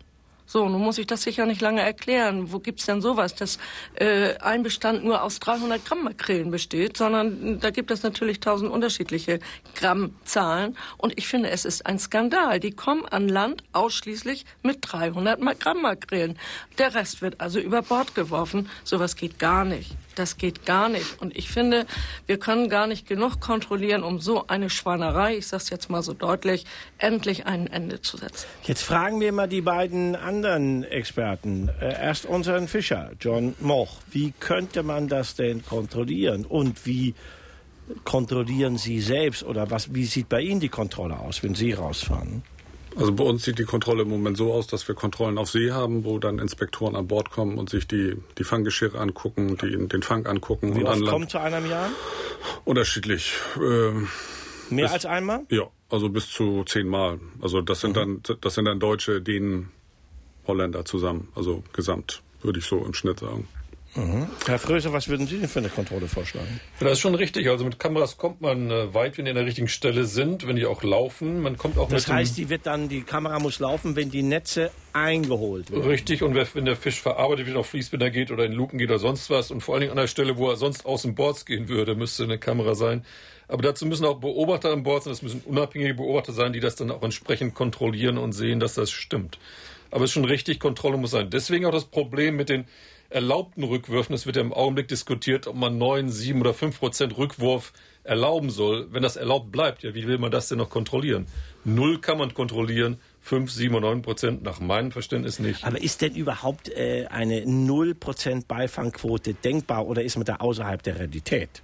So, nun muss ich das sicher nicht lange erklären. Wo gibt's denn sowas, dass äh, ein Bestand nur aus dreihundert Gramm Makrelen besteht, sondern da gibt es natürlich tausend unterschiedliche Grammzahlen. Und ich finde, es ist ein Skandal. Die kommen an Land ausschließlich mit dreihundert Gramm Makrelen. Der Rest wird also über Bord geworfen. Sowas geht gar nicht. Das geht gar nicht. Und ich finde, wir können gar nicht genug kontrollieren, um so eine Schweinerei, ich sage es jetzt mal so deutlich, endlich ein Ende zu setzen. Jetzt fragen wir mal die beiden anderen Experten. Erst unseren Fischer, John Moch. Wie könnte man das denn kontrollieren? Und wie kontrollieren Sie selbst? Oder was, wie sieht bei Ihnen die Kontrolle aus, wenn Sie rausfahren? Also bei uns sieht die Kontrolle im Moment so aus, dass wir Kontrollen auf See haben, wo dann Inspektoren an Bord kommen und sich die, die Fanggeschirre angucken, die, den Fang angucken. Wie und oft an kommt zu einem Jahr? Unterschiedlich. Ähm, Mehr bis, als einmal? Ja, also bis zu zehnmal. Also das sind mhm. dann das sind dann Deutsche, Dänen, Holländer zusammen. Also gesamt, würde ich so im Schnitt sagen. Mhm. Herr Fröse, was würden Sie denn für eine Kontrolle vorschlagen? Das ist schon richtig. Also mit Kameras kommt man äh, weit, wenn die an der richtigen Stelle sind, wenn die auch laufen. Man kommt auch das mit heißt, die wird dann, die Kamera muss laufen, wenn die Netze eingeholt werden. Richtig, und wenn der Fisch verarbeitet wird, auf Fließbänder geht oder in Luken geht oder sonst was und vor allen Dingen an der Stelle, wo er sonst außen Bords gehen würde, müsste eine Kamera sein. Aber dazu müssen auch Beobachter an Bord sein, das müssen unabhängige Beobachter sein, die das dann auch entsprechend kontrollieren und sehen, dass das stimmt. Aber es ist schon richtig, Kontrolle muss sein. Deswegen auch das Problem mit den erlaubten Rückwürfen. Es wird ja im Augenblick diskutiert, ob man neun, sieben oder fünf Prozent Rückwurf erlauben soll. Wenn das erlaubt bleibt, ja, wie will man das denn noch kontrollieren? Null kann man kontrollieren, fünf, sieben oder neun Prozent nach meinem Verständnis nicht. Aber ist denn überhaupt äh, eine null Prozent Beifangquote denkbar oder ist man da außerhalb der Realität?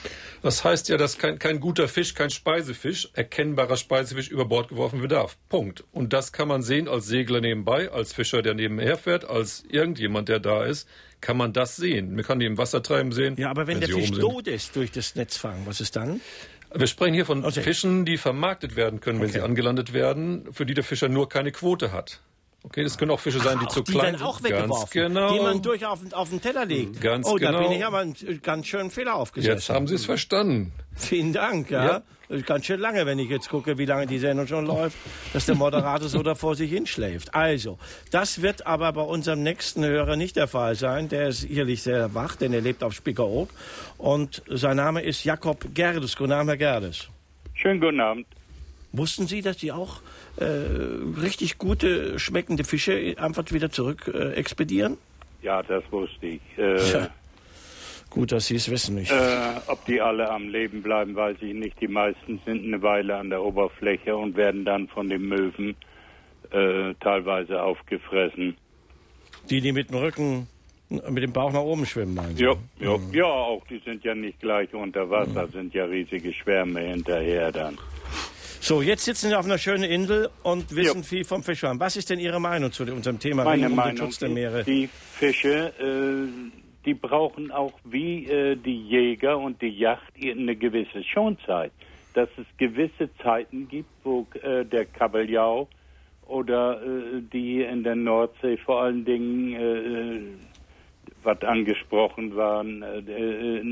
Das heißt ja, dass kein, kein guter Fisch, kein Speisefisch, erkennbarer Speisefisch über Bord geworfen wird darf. Punkt. Und das kann man sehen als Segler nebenbei, als Fischer, der nebenher fährt, als irgendjemand, der da ist, kann man das sehen. Man kann die im Wasser treiben sehen. Ja, aber wenn, wenn der Fisch tot ist durch das Netzfangen, was ist dann? Wir sprechen hier von okay. Fischen, die vermarktet werden können, wenn okay. sie angelandet werden, für die der Fischer nur keine Quote hat. Okay, das können auch Fische sein, die Ach, zu die klein werden auch sind. weggeworfen, Ganz genau. die man durch auf, auf den Teller legt. Ganz oh, genau. da bin ich aber einen ganz schönen Fehler aufgesetzt. Jetzt haben Sie es verstanden. Vielen Dank, ja. ja. Das ist ganz schön lange, wenn ich jetzt gucke, wie lange die Sendung schon läuft, dass der Moderator so da vor sich hinschläft. Also, das wird aber bei unserem nächsten Hörer nicht der Fall sein. Der ist sicherlich sehr wach, denn er lebt auf Spiekeroog. Und sein Name ist Jakob Gerdes. Guten Abend, Herr Gerdes. Schönen guten Abend. Wussten Sie, dass die auch äh, richtig gute, schmeckende Fische einfach wieder zurück äh, expedieren? Ja, das wusste ich. Äh, ja. Gut, dass Sie es wissen. Ich. Äh, ob die alle am Leben bleiben, weiß ich nicht. Die meisten sind eine Weile an der Oberfläche und werden dann von den Möwen äh, teilweise aufgefressen. Die, die mit dem Rücken, mit dem Bauch nach oben schwimmen, meinen Sie? Ja, ja, mhm. ja, auch die sind ja nicht gleich unter Wasser, mhm. sind ja riesige Schwärme hinterher dann. So, jetzt sitzen Sie auf einer schönen Insel und wissen ja. viel vom Fischfang. Was ist denn Ihre Meinung zu unserem Thema Meine um Meinung den Schutz der Meere? Die Fische, äh, die brauchen auch wie äh, die Jäger und die Yacht eine gewisse Schonzeit. Dass es gewisse Zeiten gibt, wo äh, der Kabeljau oder äh, die in der Nordsee vor allen Dingen, äh, was angesprochen waren, äh, äh,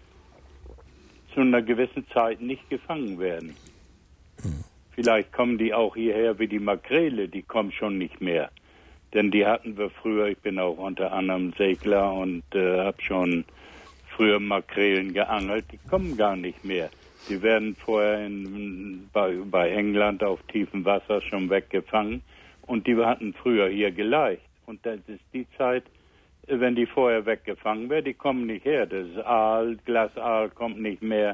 zu einer gewissen Zeit nicht gefangen werden. Hm. Vielleicht kommen die auch hierher wie die Makrele, die kommen schon nicht mehr. Denn die hatten wir früher, ich bin auch unter anderem Segler und äh, habe schon früher Makrelen geangelt, die kommen gar nicht mehr. Die werden vorher in, bei, bei England auf tiefem Wasser schon weggefangen und die hatten früher hier geleicht. Und das ist die Zeit, wenn die vorher weggefangen werden, die kommen nicht her. Das Aal, Glasaal kommt nicht mehr.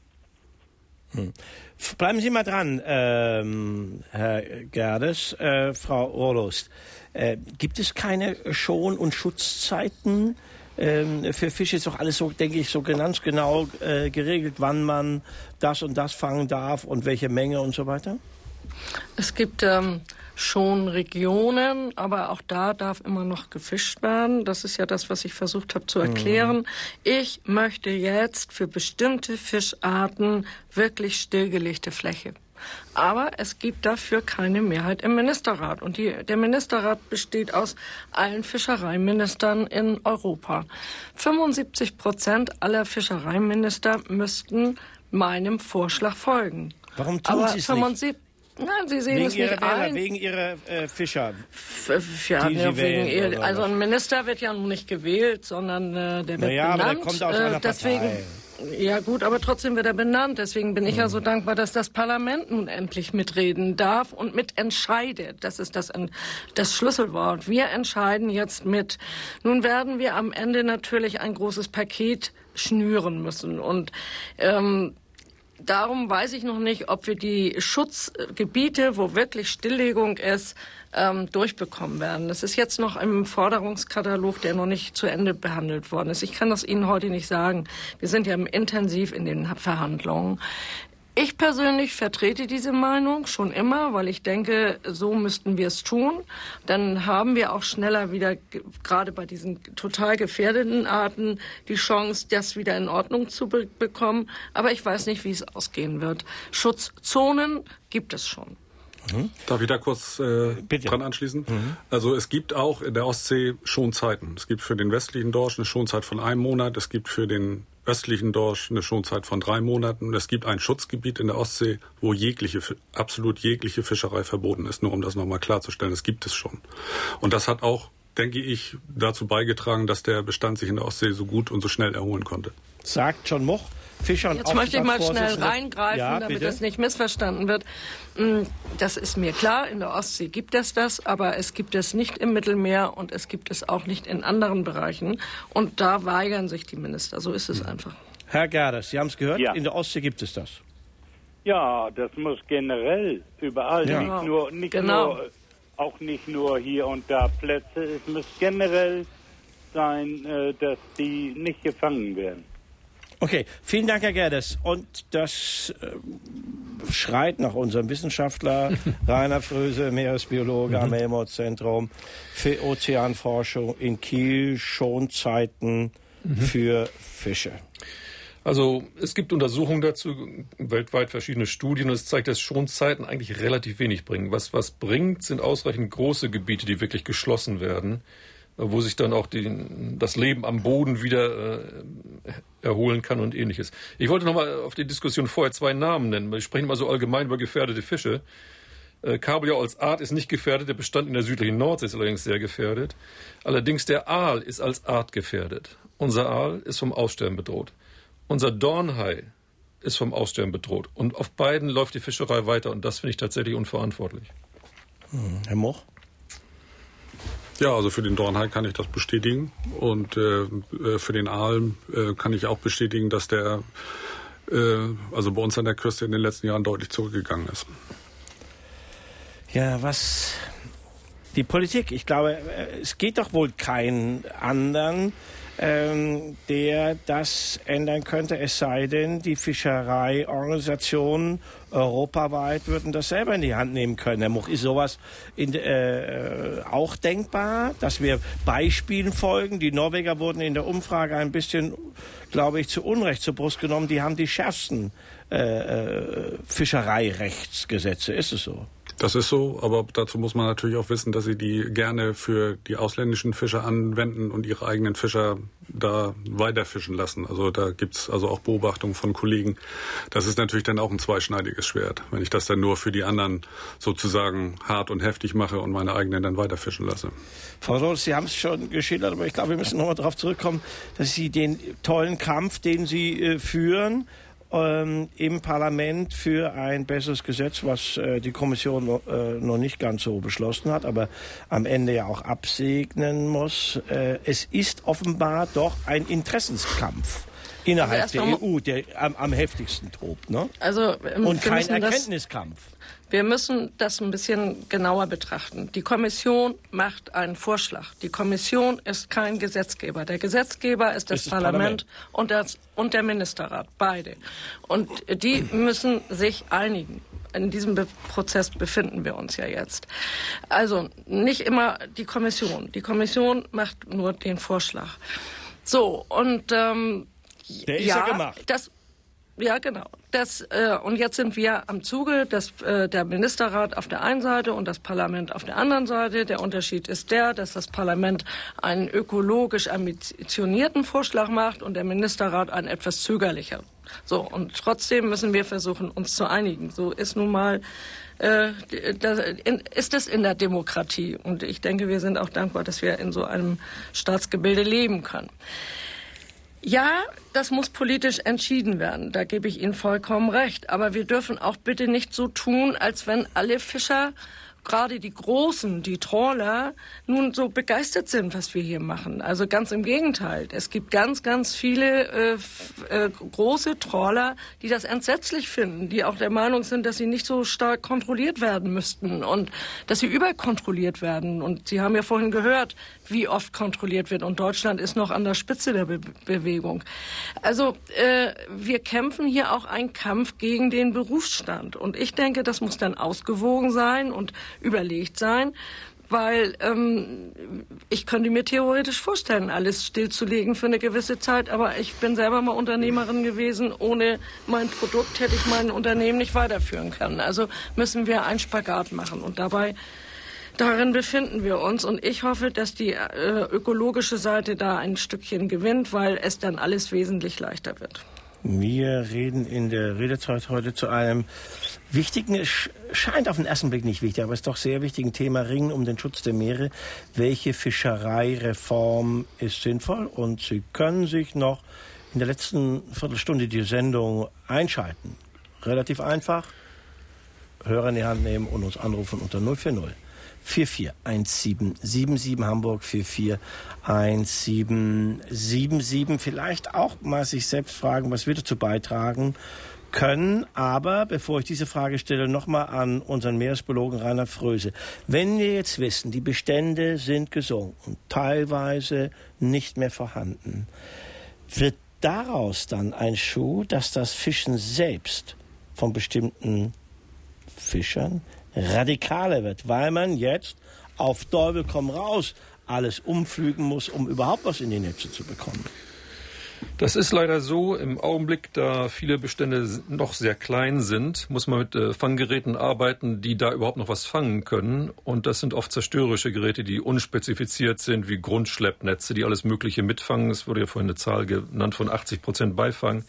Hm. Bleiben Sie mal dran, ähm, Herr Gerdes, äh, Frau Rohlust. Äh, gibt es keine Schon- und Schutzzeiten ähm, für Fische? Ist doch alles so, denke ich, so ganz genau äh, geregelt, wann man das und das fangen darf und welche Menge und so weiter? Es gibt ähm, schon Regionen, aber auch da darf immer noch gefischt werden. Das ist ja das, was ich versucht habe zu erklären. Mhm. Ich möchte jetzt für bestimmte Fischarten wirklich stillgelegte Fläche. Aber es gibt dafür keine Mehrheit im Ministerrat. Und die, der Ministerrat besteht aus allen Fischereiministern in Europa. fünfundsiebzig Prozent aller Fischereiminister müssten meinem Vorschlag folgen. Warum tun Sie es nicht? Nein, Sie sehen wegen es ihrer nicht Wähler, ein. Wegen Ihrer äh, Fischer. F ja, die ja, Sie wegen wählen, ihr, also ein Minister wird ja nicht gewählt, sondern äh, der wird naja, benannt. Aber der kommt aus äh, einer deswegen, Partei. Ja gut, aber trotzdem wird er benannt. Deswegen bin ich ja so dankbar, dass das Parlament nun endlich mitreden darf und mitentscheidet. Das ist das, das Schlüsselwort. Wir entscheiden jetzt mit. Nun werden wir am Ende natürlich ein großes Paket schnüren müssen. Und ähm, darum weiß ich noch nicht, ob wir die Schutzgebiete, wo wirklich Stilllegung ist, ähm, durchbekommen werden. Das ist jetzt noch im Forderungskatalog, der noch nicht zu Ende behandelt worden ist. Ich kann das Ihnen heute nicht sagen. Wir sind ja intensiv in den Verhandlungen. Ich persönlich vertrete diese Meinung schon immer, weil ich denke, so müssten wir es tun. Dann haben wir auch schneller wieder, gerade bei diesen total gefährdeten Arten, die Chance, das wieder in Ordnung zu be bekommen. Aber ich weiß nicht, wie es ausgehen wird. Schutzzonen gibt es schon. Mhm. Darf ich da kurz äh, dran anschließen? Mhm. Also es gibt auch in der Ostsee Schonzeiten. Es gibt für den westlichen Dorsch eine Schonzeit von einem Monat. Es gibt für den östlichen Dorsch eine Schonzeit von drei Monaten. Und es gibt ein Schutzgebiet in der Ostsee, wo jegliche, absolut jegliche Fischerei verboten ist. Nur um das nochmal klarzustellen, das gibt es schon. Und das hat auch, denke ich, dazu beigetragen, dass der Bestand sich in der Ostsee so gut und so schnell erholen konnte. Sagt John Moch. Fischer und Jetzt möchte ich mal schnell reingreifen, ja, damit das nicht missverstanden wird. Das ist mir klar, in der Ostsee gibt es das, aber es gibt es nicht im Mittelmeer und es gibt es auch nicht in anderen Bereichen. Und da weigern sich die Minister, so ist es einfach. Herr Gerdes, Sie haben es gehört, ja. In der Ostsee gibt es das. Ja, das muss generell überall, ja. nicht nur, nicht genau. nur, auch nicht nur hier und da Plätze. Es muss generell sein, dass die nicht gefangen werden. Okay, vielen Dank, Herr Gerdes. Und das äh, schreit nach unserem Wissenschaftler Rainer Fröse, Meeresbiologe mhm. am Helmholtz-Zentrum für Ozeanforschung in Kiel, Schonzeiten mhm. für Fische. Also es gibt Untersuchungen dazu, weltweit verschiedene Studien, und es zeigt, dass Schonzeiten eigentlich relativ wenig bringen. Was, was bringt, sind ausreichend große Gebiete, die wirklich geschlossen werden, wo sich dann auch die, das Leben am Boden wieder äh, erholen kann und Ähnliches. Ich wollte noch mal auf die Diskussion vorher zwei Namen nennen. Wir sprechen mal so allgemein über gefährdete Fische. Äh, Kabeljau als Art ist nicht gefährdet. Der Bestand in der südlichen Nordsee ist allerdings sehr gefährdet. Allerdings der Aal ist als Art gefährdet. Unser Aal ist vom Aussterben bedroht. Unser Dornhai ist vom Aussterben bedroht. Und auf beiden läuft die Fischerei weiter. Und das finde ich tatsächlich unverantwortlich. Hm. Herr Moch? Ja, also für den Dornhai kann ich das bestätigen und äh, für den Aal äh, kann ich auch bestätigen, dass der äh, also bei uns an der Küste in den letzten Jahren deutlich zurückgegangen ist. Ja, was die Politik, ich glaube, es geht doch wohl keinen anderen, ähm, der das ändern könnte, es sei denn, die Fischereiorganisationen europaweit würden das selber in die Hand nehmen können. Herr Moch, ist sowas in, äh, auch denkbar, dass wir Beispielen folgen? Die Norweger wurden in der Umfrage ein bisschen, glaube ich, zu Unrecht zur Brust genommen. Die haben die schärfsten äh, Fischereirechtsgesetze. Ist es so? Das ist so, aber dazu muss man natürlich auch wissen, dass sie die gerne für die ausländischen Fischer anwenden und ihre eigenen Fischer da weiterfischen lassen. Also da gibt's also auch Beobachtungen von Kollegen. Das ist natürlich dann auch ein zweischneidiges Schwert, wenn ich das dann nur für die anderen sozusagen hart und heftig mache und meine eigenen dann weiterfischen lasse. Frau Roth, Sie haben es schon geschildert, aber ich glaube, wir müssen nochmal darauf zurückkommen, dass Sie den tollen Kampf, den Sie äh, führen, Ähm, im Parlament für ein besseres Gesetz, was äh, die Kommission noch, äh, noch nicht ganz so beschlossen hat, aber am Ende ja auch absegnen muss. Äh, es ist offenbar doch ein Interessenskampf innerhalb also der E U, der am, am heftigsten tobt, ne? Also, ähm, und kein Erkenntniskampf. Wir müssen das ein bisschen genauer betrachten. Die Kommission macht einen Vorschlag. Die Kommission ist kein Gesetzgeber. Der Gesetzgeber ist das, ist das Parlament, Parlament und, das, und der Ministerrat, beide. Und die müssen sich einigen. In diesem Be- Prozess befinden wir uns ja jetzt. Also nicht immer die Kommission. Die Kommission macht nur den Vorschlag. So, und ähm, der ist ja, ja gemacht. Das, ja, genau. Das, äh, und jetzt sind wir am Zuge, dass äh, der Ministerrat auf der einen Seite und das Parlament auf der anderen Seite. Der Unterschied ist der, dass das Parlament einen ökologisch ambitionierten Vorschlag macht und der Ministerrat einen etwas zögerlicher. So, und trotzdem müssen wir versuchen, uns zu einigen. So ist nun mal äh, das, in, ist es in der Demokratie. Und ich denke, wir sind auch dankbar, dass wir in so einem Staatsgebilde leben können. Ja, das muss politisch entschieden werden. Da gebe ich Ihnen vollkommen recht. Aber wir dürfen auch bitte nicht so tun, als wenn alle Fischer, gerade die Großen, die Trawler, nun so begeistert sind, was wir hier machen. Also ganz im Gegenteil. Es gibt ganz, ganz viele äh, äh, große Trawler, die das entsetzlich finden, die auch der Meinung sind, dass sie nicht so stark kontrolliert werden müssten und dass sie überkontrolliert werden. Und Sie haben ja vorhin gehört, wie oft kontrolliert wird. Und Deutschland ist noch an der Spitze der Be- Bewegung. Also äh, wir kämpfen hier auch einen Kampf gegen den Berufsstand. Und ich denke, das muss dann ausgewogen sein und überlegt sein, weil ähm, ich könnte mir theoretisch vorstellen, alles stillzulegen für eine gewisse Zeit, aber ich bin selber mal Unternehmerin gewesen. Ohne mein Produkt hätte ich mein Unternehmen nicht weiterführen können. Also müssen wir einen Spagat machen und dabei darin befinden wir uns und ich hoffe, dass die äh, ökologische Seite da ein Stückchen gewinnt, weil es dann alles wesentlich leichter wird. Wir reden in der Redezeit heute zu einem wichtigen, scheint auf den ersten Blick nicht wichtig, aber ist doch sehr wichtigen Thema, Ringen um den Schutz der Meere. Welche Fischereireform ist sinnvoll? Und Sie können sich noch in der letzten Viertelstunde die Sendung einschalten. Relativ einfach. Hörer in die Hand nehmen und uns anrufen unter null vier null vier vier eins sieben sieben sieben Hamburg vier vier eins sieben sieben sieben. Vielleicht auch mal sich selbst fragen, was wir dazu beitragen können. Aber bevor ich diese Frage stelle, nochmal an unseren Meeresbiologen Rainer Fröse. Wenn wir jetzt wissen, die Bestände sind gesunken, teilweise nicht mehr vorhanden, wird daraus dann ein Schuh, dass das Fischen selbst von bestimmten Fischern radikaler wird, weil man jetzt auf Teufel komm raus alles umflügen muss, um überhaupt was in die Netze zu bekommen. Das ist leider so. Im Augenblick, da viele Bestände noch sehr klein sind, muss man mit äh, Fanggeräten arbeiten, die da überhaupt noch was fangen können. Und das sind oft zerstörerische Geräte, die unspezifiziert sind, wie Grundschleppnetze, die alles Mögliche mitfangen. Es wurde ja vorhin eine Zahl genannt von achtzig Prozent Beifang.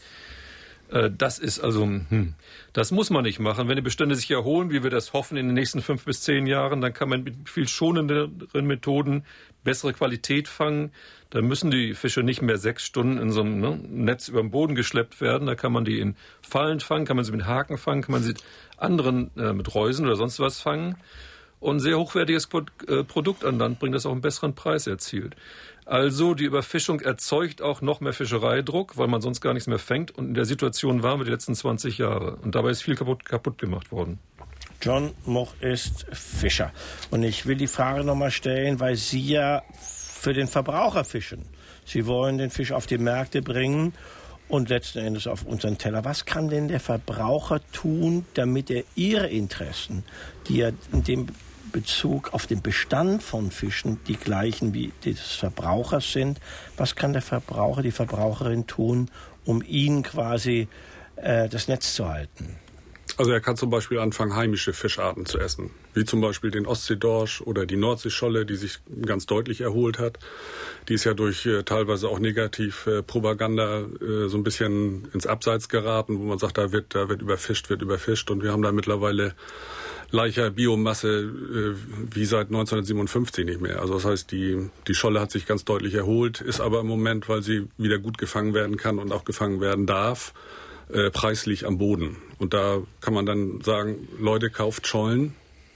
Das ist also, hm, das muss man nicht machen. Wenn die Bestände sich erholen, wie wir das hoffen in den nächsten fünf bis zehn Jahren, dann kann man mit viel schonenderen Methoden bessere Qualität fangen. Da müssen die Fische nicht mehr sechs Stunden in so einem ne, Netz über den Boden geschleppt werden. Da kann man die in Fallen fangen, kann man sie mit Haken fangen, kann man sie anderen äh, mit Reusen oder sonst was fangen. Und ein sehr hochwertiges Produkt an Land bringt, das auch einen besseren Preis erzielt. Also die Überfischung erzeugt auch noch mehr Fischereidruck, weil man sonst gar nichts mehr fängt. Und in der Situation waren wir die letzten zwanzig Jahre. Und dabei ist viel kaputt, kaputt gemacht worden. John Moch ist Fischer. Und ich will die Frage nochmal stellen, weil Sie ja für den Verbraucher fischen. Sie wollen den Fisch auf die Märkte bringen und letzten Endes auf unseren Teller. Was kann denn der Verbraucher tun, damit er Ihre Interessen, die ja in dem Bezug auf den Bestand von Fischen die gleichen wie die des Verbrauchers sind, was kann der Verbraucher, die Verbraucherin tun, um ihnen quasi äh, das Netz zu halten? Also er kann zum Beispiel anfangen, heimische Fischarten zu essen, wie zum Beispiel den Ostseedorsch oder die Nordseescholle, die sich ganz deutlich erholt hat. Die ist ja durch äh, teilweise auch Negativ-Propaganda äh, so ein bisschen ins Abseits geraten, wo man sagt, da wird, da wird überfischt, wird überfischt. Und wir haben da mittlerweile gleicher Biomasse äh, wie seit neunzehnhundertsiebenundfünfzig nicht mehr. Also das heißt, die, die Scholle hat sich ganz deutlich erholt, ist aber im Moment, weil sie wieder gut gefangen werden kann und auch gefangen werden darf, äh, preislich am Boden. Und da kann man dann sagen, Leute, kauft Schollen,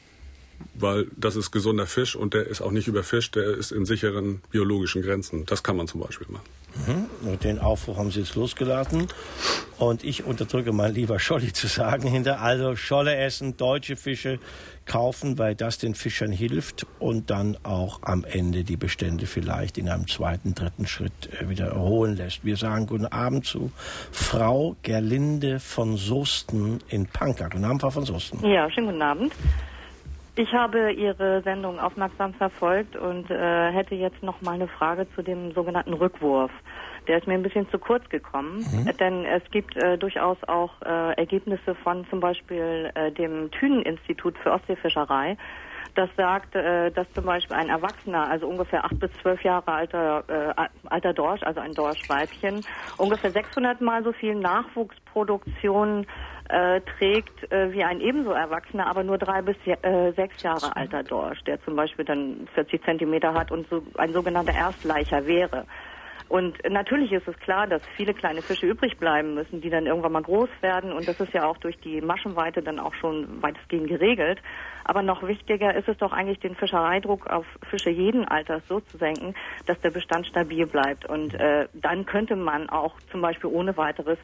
weil das ist gesunder Fisch und der ist auch nicht überfischt, der ist in sicheren biologischen Grenzen. Das kann man zum Beispiel machen. Mhm. Den Aufruf haben Sie jetzt losgelassen. Und ich unterdrücke mal lieber Scholli zu sagen hinter. Also Scholle essen, deutsche Fische kaufen, weil das den Fischern hilft und dann auch am Ende die Bestände vielleicht in einem zweiten, dritten Schritt wieder erholen lässt. Wir sagen guten Abend zu Frau Gerlinde von Soesten in Pankow. Guten Abend, Frau von Soesten. Ja, schönen guten Abend. Ich habe Ihre Sendung aufmerksam verfolgt und äh, hätte jetzt noch mal eine Frage zu dem sogenannten Rückwurf. Der ist mir ein bisschen zu kurz gekommen, mhm. denn es gibt äh, durchaus auch äh, Ergebnisse von zum Beispiel äh, dem Thünen-Institut für Ostseefischerei, das sagt, äh, dass zum Beispiel ein Erwachsener, also ungefähr acht bis zwölf Jahre alter, äh, alter Dorsch, also ein Dorschweibchen, ungefähr sechshundert Mal so viel Nachwuchsproduktion äh, trägt äh, wie ein ebenso Erwachsener, aber nur drei bis äh, sechs Jahre alter Dorsch, der zum Beispiel dann vierzig Zentimeter hat und so ein sogenannter Erstleicher wäre. Und natürlich ist es klar, dass viele kleine Fische übrig bleiben müssen, die dann irgendwann mal groß werden. Und das ist ja auch durch die Maschenweite dann auch schon weitestgehend geregelt. Aber noch wichtiger ist es doch eigentlich, den Fischereidruck auf Fische jeden Alters so zu senken, dass der Bestand stabil bleibt. Und äh, dann könnte man auch zum Beispiel ohne weiteres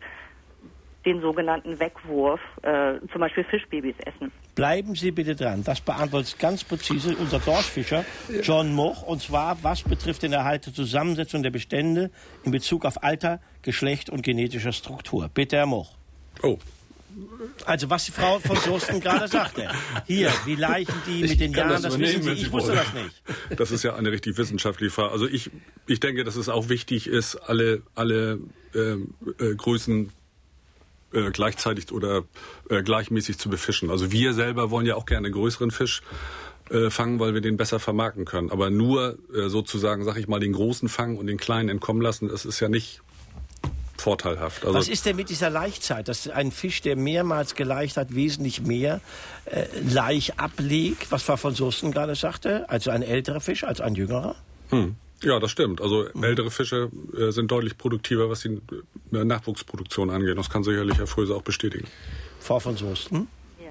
den sogenannten Wegwurf, äh, zum Beispiel Fischbabys essen. Bleiben Sie bitte dran. Das beantwortet ganz präzise unser Dorschfischer John Moch. Und zwar, was betrifft den Erhalt der Zusammensetzung der Bestände in Bezug auf Alter, Geschlecht und genetischer Struktur. Bitte, Herr Moch. Oh. Also, was die Frau von Soesten gerade sagte. Hier, wie Leichen die mit den Jahren, das, das wissen Sie, ich wusste das nicht. Das ist ja eine richtig wissenschaftliche Frage. Also ich, ich denke, dass es auch wichtig ist, alle, alle äh, äh, Größen Äh, gleichzeitig oder äh, gleichmäßig zu befischen. Also wir selber wollen ja auch gerne größeren Fisch äh, fangen, weil wir den besser vermarkten können. Aber nur äh, sozusagen, sag ich mal, den großen fangen und den kleinen entkommen lassen, das ist ja nicht vorteilhaft. Also was ist denn mit dieser Laichzeit, dass ein Fisch, der mehrmals geleicht hat, wesentlich mehr äh, Laich ablegt, was Frau von Soesten gerade sagte, also ein älterer Fisch als ein jüngerer? Hm. Ja, das stimmt. Also ältere Fische äh, sind deutlich produktiver, was die äh, Nachwuchsproduktion angeht. Das kann sicherlich Herr Fröse auch bestätigen. Frau von Soesten?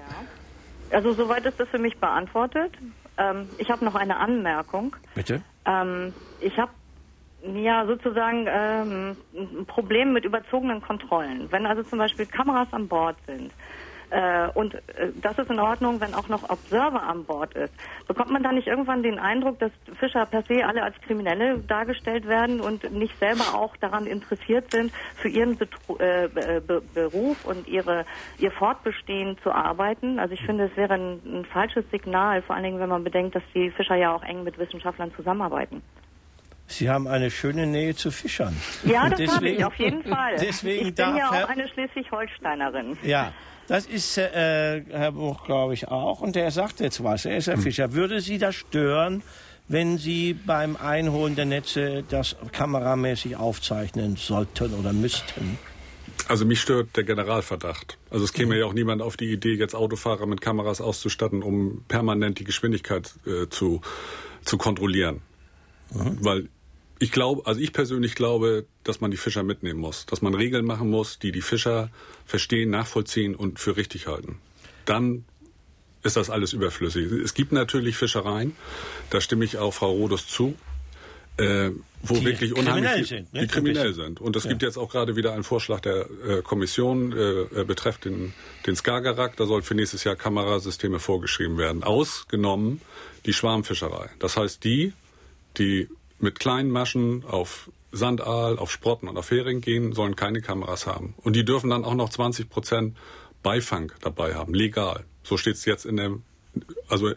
Ja. Also soweit ist das für mich beantwortet. Ähm, ich habe noch eine Anmerkung. Bitte? Ähm, ich habe ja sozusagen ähm, ein Problem mit überzogenen Kontrollen. Wenn also zum Beispiel Kameras an Bord sind, Äh, und äh, das ist in Ordnung, wenn auch noch Observer an Bord ist. Bekommt man da nicht irgendwann den Eindruck, dass Fischer per se alle als Kriminelle dargestellt werden und nicht selber auch daran interessiert sind, für ihren Betru äh, Be Beruf und ihre, ihr Fortbestehen zu arbeiten? Also ich finde, es wäre ein, ein falsches Signal, vor allen Dingen, wenn man bedenkt, dass die Fischer ja auch eng mit Wissenschaftlern zusammenarbeiten. Sie haben eine schöne Nähe zu Fischern. Ja, das habe ich auf jeden Fall. Deswegen ich bin ja darf auch eine Schleswig-Holsteinerin. Ja. Das ist äh, Herr Buch, glaube ich, auch. Und der sagt jetzt was. Er ist Herr Fischer. Würde Sie das stören, wenn Sie beim Einholen der Netze das kameramäßig aufzeichnen sollten oder müssten? Also mich stört der Generalverdacht. Also es käme mhm. ja auch niemand auf die Idee, jetzt Autofahrer mit Kameras auszustatten, um permanent die Geschwindigkeit äh, zu, zu kontrollieren. Mhm. Weil ich glaube, also ich persönlich glaube, dass man die Fischer mitnehmen muss. Dass man Regeln machen muss, die die Fischer verstehen, nachvollziehen und für richtig halten. Dann ist das alles überflüssig. Es gibt natürlich Fischereien, da stimme ich auch Frau Rodos zu, äh, wo die wirklich unheimlich kriminell sind, ne? die kriminell sind. Und es ja. gibt jetzt auch gerade wieder einen Vorschlag der äh, Kommission äh, betreffend den, den Skagerrak. Da soll für nächstes Jahr Kamerasysteme vorgeschrieben werden. Ausgenommen die Schwarmfischerei. Das heißt, die, die mit kleinen Maschen auf Sandaal, auf Sprotten und auf Hering gehen, sollen keine Kameras haben. Und die dürfen dann auch noch zwanzig Prozent Beifang dabei haben, legal. So steht es jetzt in der, also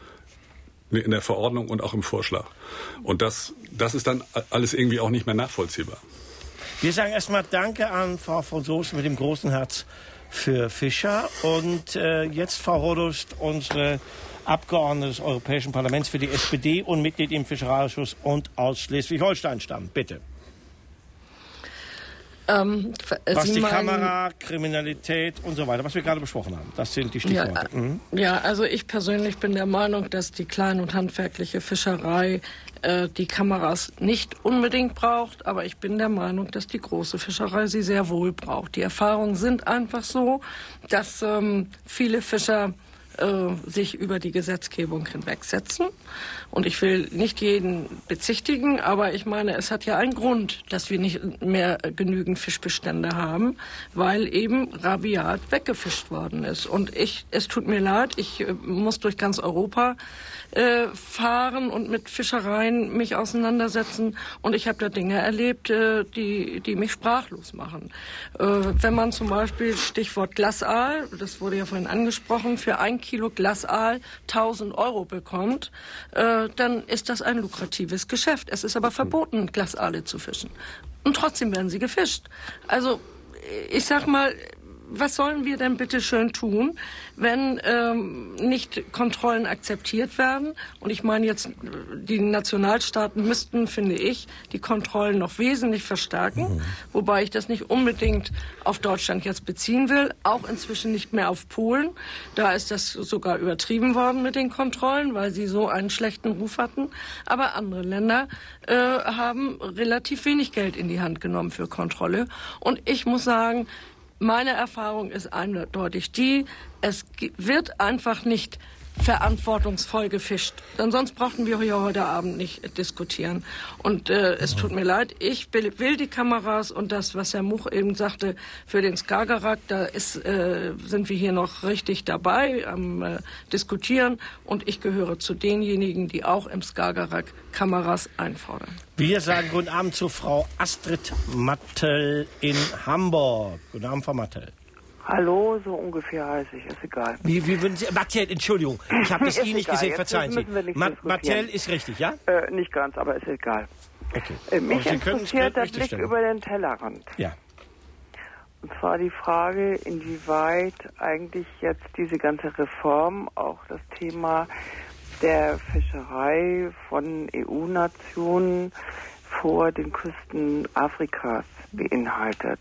in der Verordnung und auch im Vorschlag. Und das, das ist dann alles irgendwie auch nicht mehr nachvollziehbar. Wir sagen erstmal Danke an Frau von Soesten mit dem großen Herz für Fischer. Und äh, jetzt Frau Rodos, unsere Abgeordnete des Europäischen Parlaments für die S P D und Mitglied im Fischereiausschuss und aus Schleswig-Holstein stammt. Bitte. Ähm, was Sie die meinen, Kamera, Kriminalität und so weiter, was wir gerade besprochen haben. Das sind die Stichworte. Ja, mhm. ja, also ich persönlich bin der Meinung, dass die kleine und handwerkliche Fischerei äh, die Kameras nicht unbedingt braucht, aber ich bin der Meinung, dass die große Fischerei sie sehr wohl braucht. Die Erfahrungen sind einfach so, dass ähm, viele Fischer äh, sich über die Gesetzgebung hinwegsetzen. Und ich will nicht jeden bezichtigen, aber ich meine, es hat ja einen Grund, dass wir nicht mehr genügend Fischbestände haben, weil eben rabiat weggefischt worden ist. Und ich, es tut mir leid, ich äh, muss durch ganz Europa äh, fahren und mit Fischereien mich auseinandersetzen. Und ich habe da Dinge erlebt, äh, die, die mich sprachlos machen. Äh, wenn man zum Beispiel, Stichwort Glasaal, das wurde ja vorhin angesprochen, für ein Kilo Glasaal tausend Euro bekommt, äh, dann ist das ein lukratives Geschäft. Es ist aber verboten, Glasaale zu fischen. Und trotzdem werden sie gefischt. Also, ich sag mal, was sollen wir denn bitte schön tun, wenn ähm, nicht Kontrollen akzeptiert werden? Und ich meine jetzt, die Nationalstaaten müssten, finde ich, die Kontrollen noch wesentlich verstärken, mhm. wobei ich das nicht unbedingt auf Deutschland jetzt beziehen will, auch inzwischen nicht mehr auf Polen. Da ist das sogar übertrieben worden mit den Kontrollen, weil sie so einen schlechten Ruf hatten. Aber andere Länder äh, haben relativ wenig Geld in die Hand genommen für Kontrolle. Und ich muss sagen, meine Erfahrung ist eindeutig die, es wird einfach nicht verantwortungsvoll gefischt. Denn sonst brauchten wir hier heute Abend nicht diskutieren. Und äh, es tut mir leid, ich will, will die Kameras und das, was Herr Much eben sagte, für den Skagerrak, da ist, äh, sind wir hier noch richtig dabei am äh, Diskutieren. Und ich gehöre zu denjenigen, die auch im Skagerrak Kameras einfordern. Wir sagen guten Abend zu Frau Astrid Mattel in Hamburg. Guten Abend, Frau Mattel. Hallo, so ungefähr heiße ich, ist egal. Wie, wie würden Sie, Mattel, Entschuldigung, ich habe das I nicht egal. gesehen, Jetzt verzeihen Sie. Ma Mattel ist richtig, ja? Äh, nicht ganz, aber ist egal. Okay. Äh, mich Sie interessiert der Blick stellen. über den Tellerrand. Ja. Und zwar die Frage, inwieweit eigentlich jetzt diese ganze Reform auch das Thema der Fischerei von E U-Nationen vor den Küsten Afrikas beinhaltet.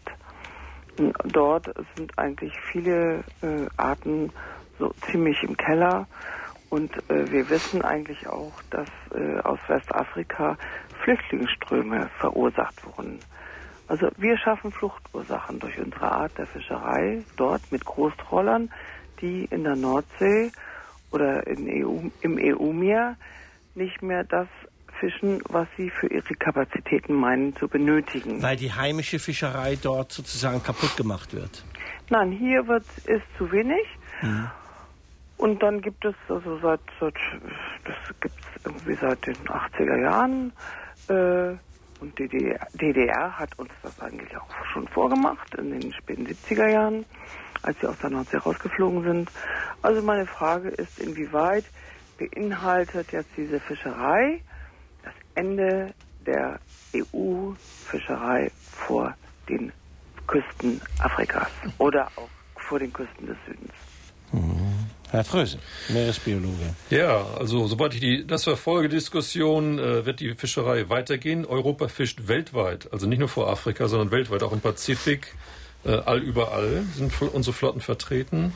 Dort sind eigentlich viele äh, Arten so ziemlich im Keller und äh, wir wissen eigentlich auch, dass äh, aus Westafrika Flüchtlingsströme verursacht wurden. Also wir schaffen Fluchtursachen durch unsere Art der Fischerei dort mit Großtrollern, die in der Nordsee oder in E U, im E U-Meer nicht mehr das fischen, was sie für ihre Kapazitäten meinen zu benötigen. Weil die heimische Fischerei dort sozusagen kaputt gemacht wird? Nein, hier wird ist zu wenig. Mhm. Und dann gibt es, also seit, seit das gibt es irgendwie seit den achtziger Jahren, äh, und die D D R hat uns das eigentlich auch schon vorgemacht, in den späten siebziger Jahren, als sie aus der Nordsee rausgeflogen sind. Also meine Frage ist, inwieweit beinhaltet jetzt diese Fischerei das Ende der E U-Fischerei vor den Küsten Afrikas oder auch vor den Küsten des Südens. Mhm. Herr Fröse, Meeresbiologe. Ja, also soweit ich die, das verfolge, Diskussion, äh, wird die Fischerei weitergehen. Europa fischt weltweit, also nicht nur vor Afrika, sondern weltweit, auch im Pazifik, äh, allüberall sind unsere Flotten vertreten.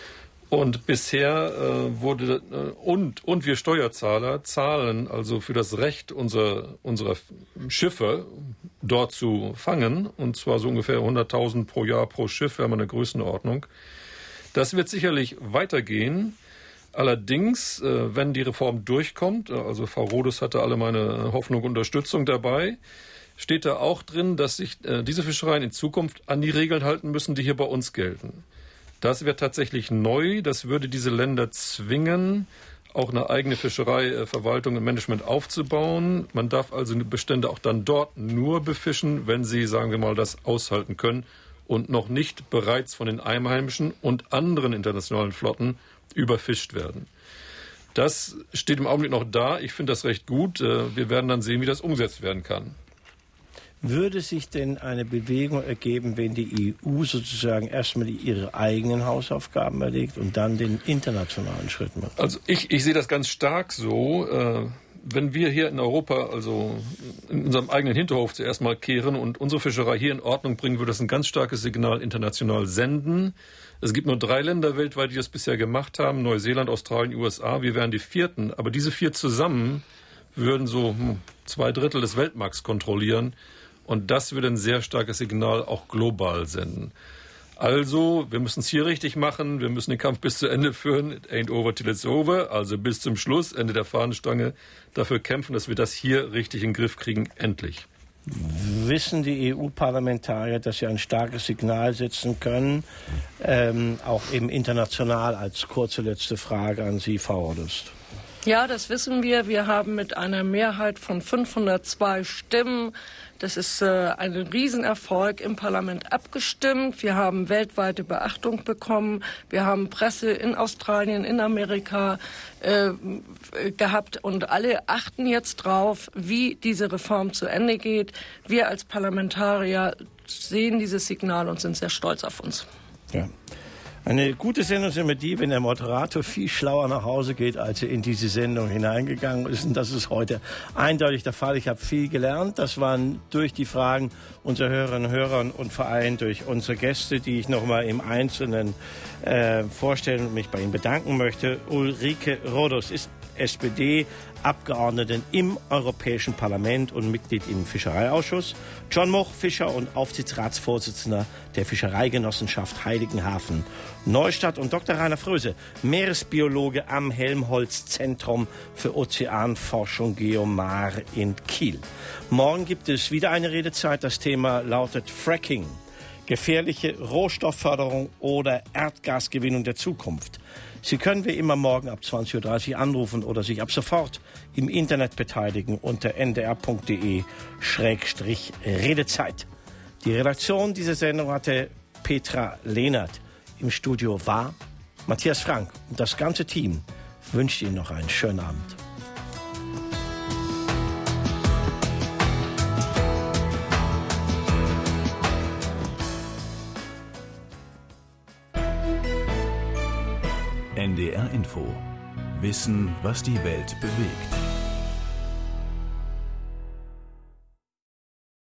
Und bisher äh, wurde, äh, und, und wir Steuerzahler zahlen also für das Recht unserer, unserer Schiffe dort zu fangen, und zwar so ungefähr hunderttausend pro Jahr pro Schiff, wir haben eine Größenordnung. Das wird sicherlich weitergehen. Allerdings, äh, wenn die Reform durchkommt, also Frau Rodes hatte alle meine Hoffnung und Unterstützung dabei, steht da auch drin, dass sich äh, diese Fischereien in Zukunft an die Regeln halten müssen, die hier bei uns gelten. Das wird tatsächlich neu. Das würde diese Länder zwingen, auch eine eigene Fischereiverwaltung und Management aufzubauen. Man darf also Bestände auch dann dort nur befischen, wenn sie, sagen wir mal, das aushalten können und noch nicht bereits von den einheimischen und anderen internationalen Flotten überfischt werden. Das steht im Augenblick noch da. Ich finde das recht gut. Wir werden dann sehen, wie das umgesetzt werden kann. Würde sich denn eine Bewegung ergeben, wenn die E U sozusagen erstmal ihre eigenen Hausaufgaben erlegt und dann den internationalen Schritt macht? Also ich, ich sehe das ganz stark so. Äh, wenn wir hier in Europa, also in unserem eigenen Hinterhof zuerst mal kehren und unsere Fischerei hier in Ordnung bringen, würde das ein ganz starkes Signal international senden. Es gibt nur drei Länder weltweit, die das bisher gemacht haben. Neuseeland, Australien, U S A. Wir wären die vierten. Aber diese vier zusammen würden so hm, zwei Drittel des Weltmarkts kontrollieren. Und das würde ein sehr starkes Signal auch global senden. Also, wir müssen es hier richtig machen. Wir müssen den Kampf bis zu Ende führen. It ain't over till it's over. Also bis zum Schluss, Ende der Fahnenstange. Dafür kämpfen, dass wir das hier richtig in den Griff kriegen, endlich. Wissen die E U-Parlamentarier, dass sie ein starkes Signal setzen können, ähm, auch eben international, als kurze letzte Frage an Sie, Frau Rodes? Ja, das wissen wir. Wir haben mit einer Mehrheit von fünfhundertzwei Stimmen, das ist äh, ein Riesenerfolg, im Parlament abgestimmt. Wir haben weltweite Beachtung bekommen. Wir haben Presse in Australien, in Amerika äh, gehabt. Und alle achten jetzt drauf, wie diese Reform zu Ende geht. Wir als Parlamentarier sehen dieses Signal und sind sehr stolz auf uns. Ja. Eine gute Sendung ist immer die, wenn der Moderator viel schlauer nach Hause geht, als er in diese Sendung hineingegangen ist. Und das ist heute eindeutig der Fall. Ich habe viel gelernt. Das waren durch die Fragen unserer Hörerinnen und Hörer und vor allem durch unsere Gäste, die ich noch mal im Einzelnen äh, vorstellen und mich bei Ihnen bedanken möchte. Ulrike Rodus ist S P D-Abgeordnetin im Europäischen Parlament und Mitglied im Fischereiausschuss. John Moch, Fischer und Aufsichtsratsvorsitzender der Fischereigenossenschaft Heiligenhafen Neustadt, und Doktor Rainer Fröse, Meeresbiologe am Helmholtz-Zentrum für Ozeanforschung Geomar in Kiel. Morgen gibt es wieder eine Redezeit. Das Thema lautet Fracking. Gefährliche Rohstoffförderung oder Erdgasgewinnung der Zukunft. Sie können wie immer morgen ab zwanzig Uhr dreißig anrufen oder sich ab sofort im Internet beteiligen unter n d r punkt d e Schrägstrich Redezeit. Die Redaktion dieser Sendung hatte Petra Lehnert. Im Studio war Matthias Frank. Und das ganze Team wünscht Ihnen noch einen schönen Abend. N D R Info. Wissen, was die Welt bewegt.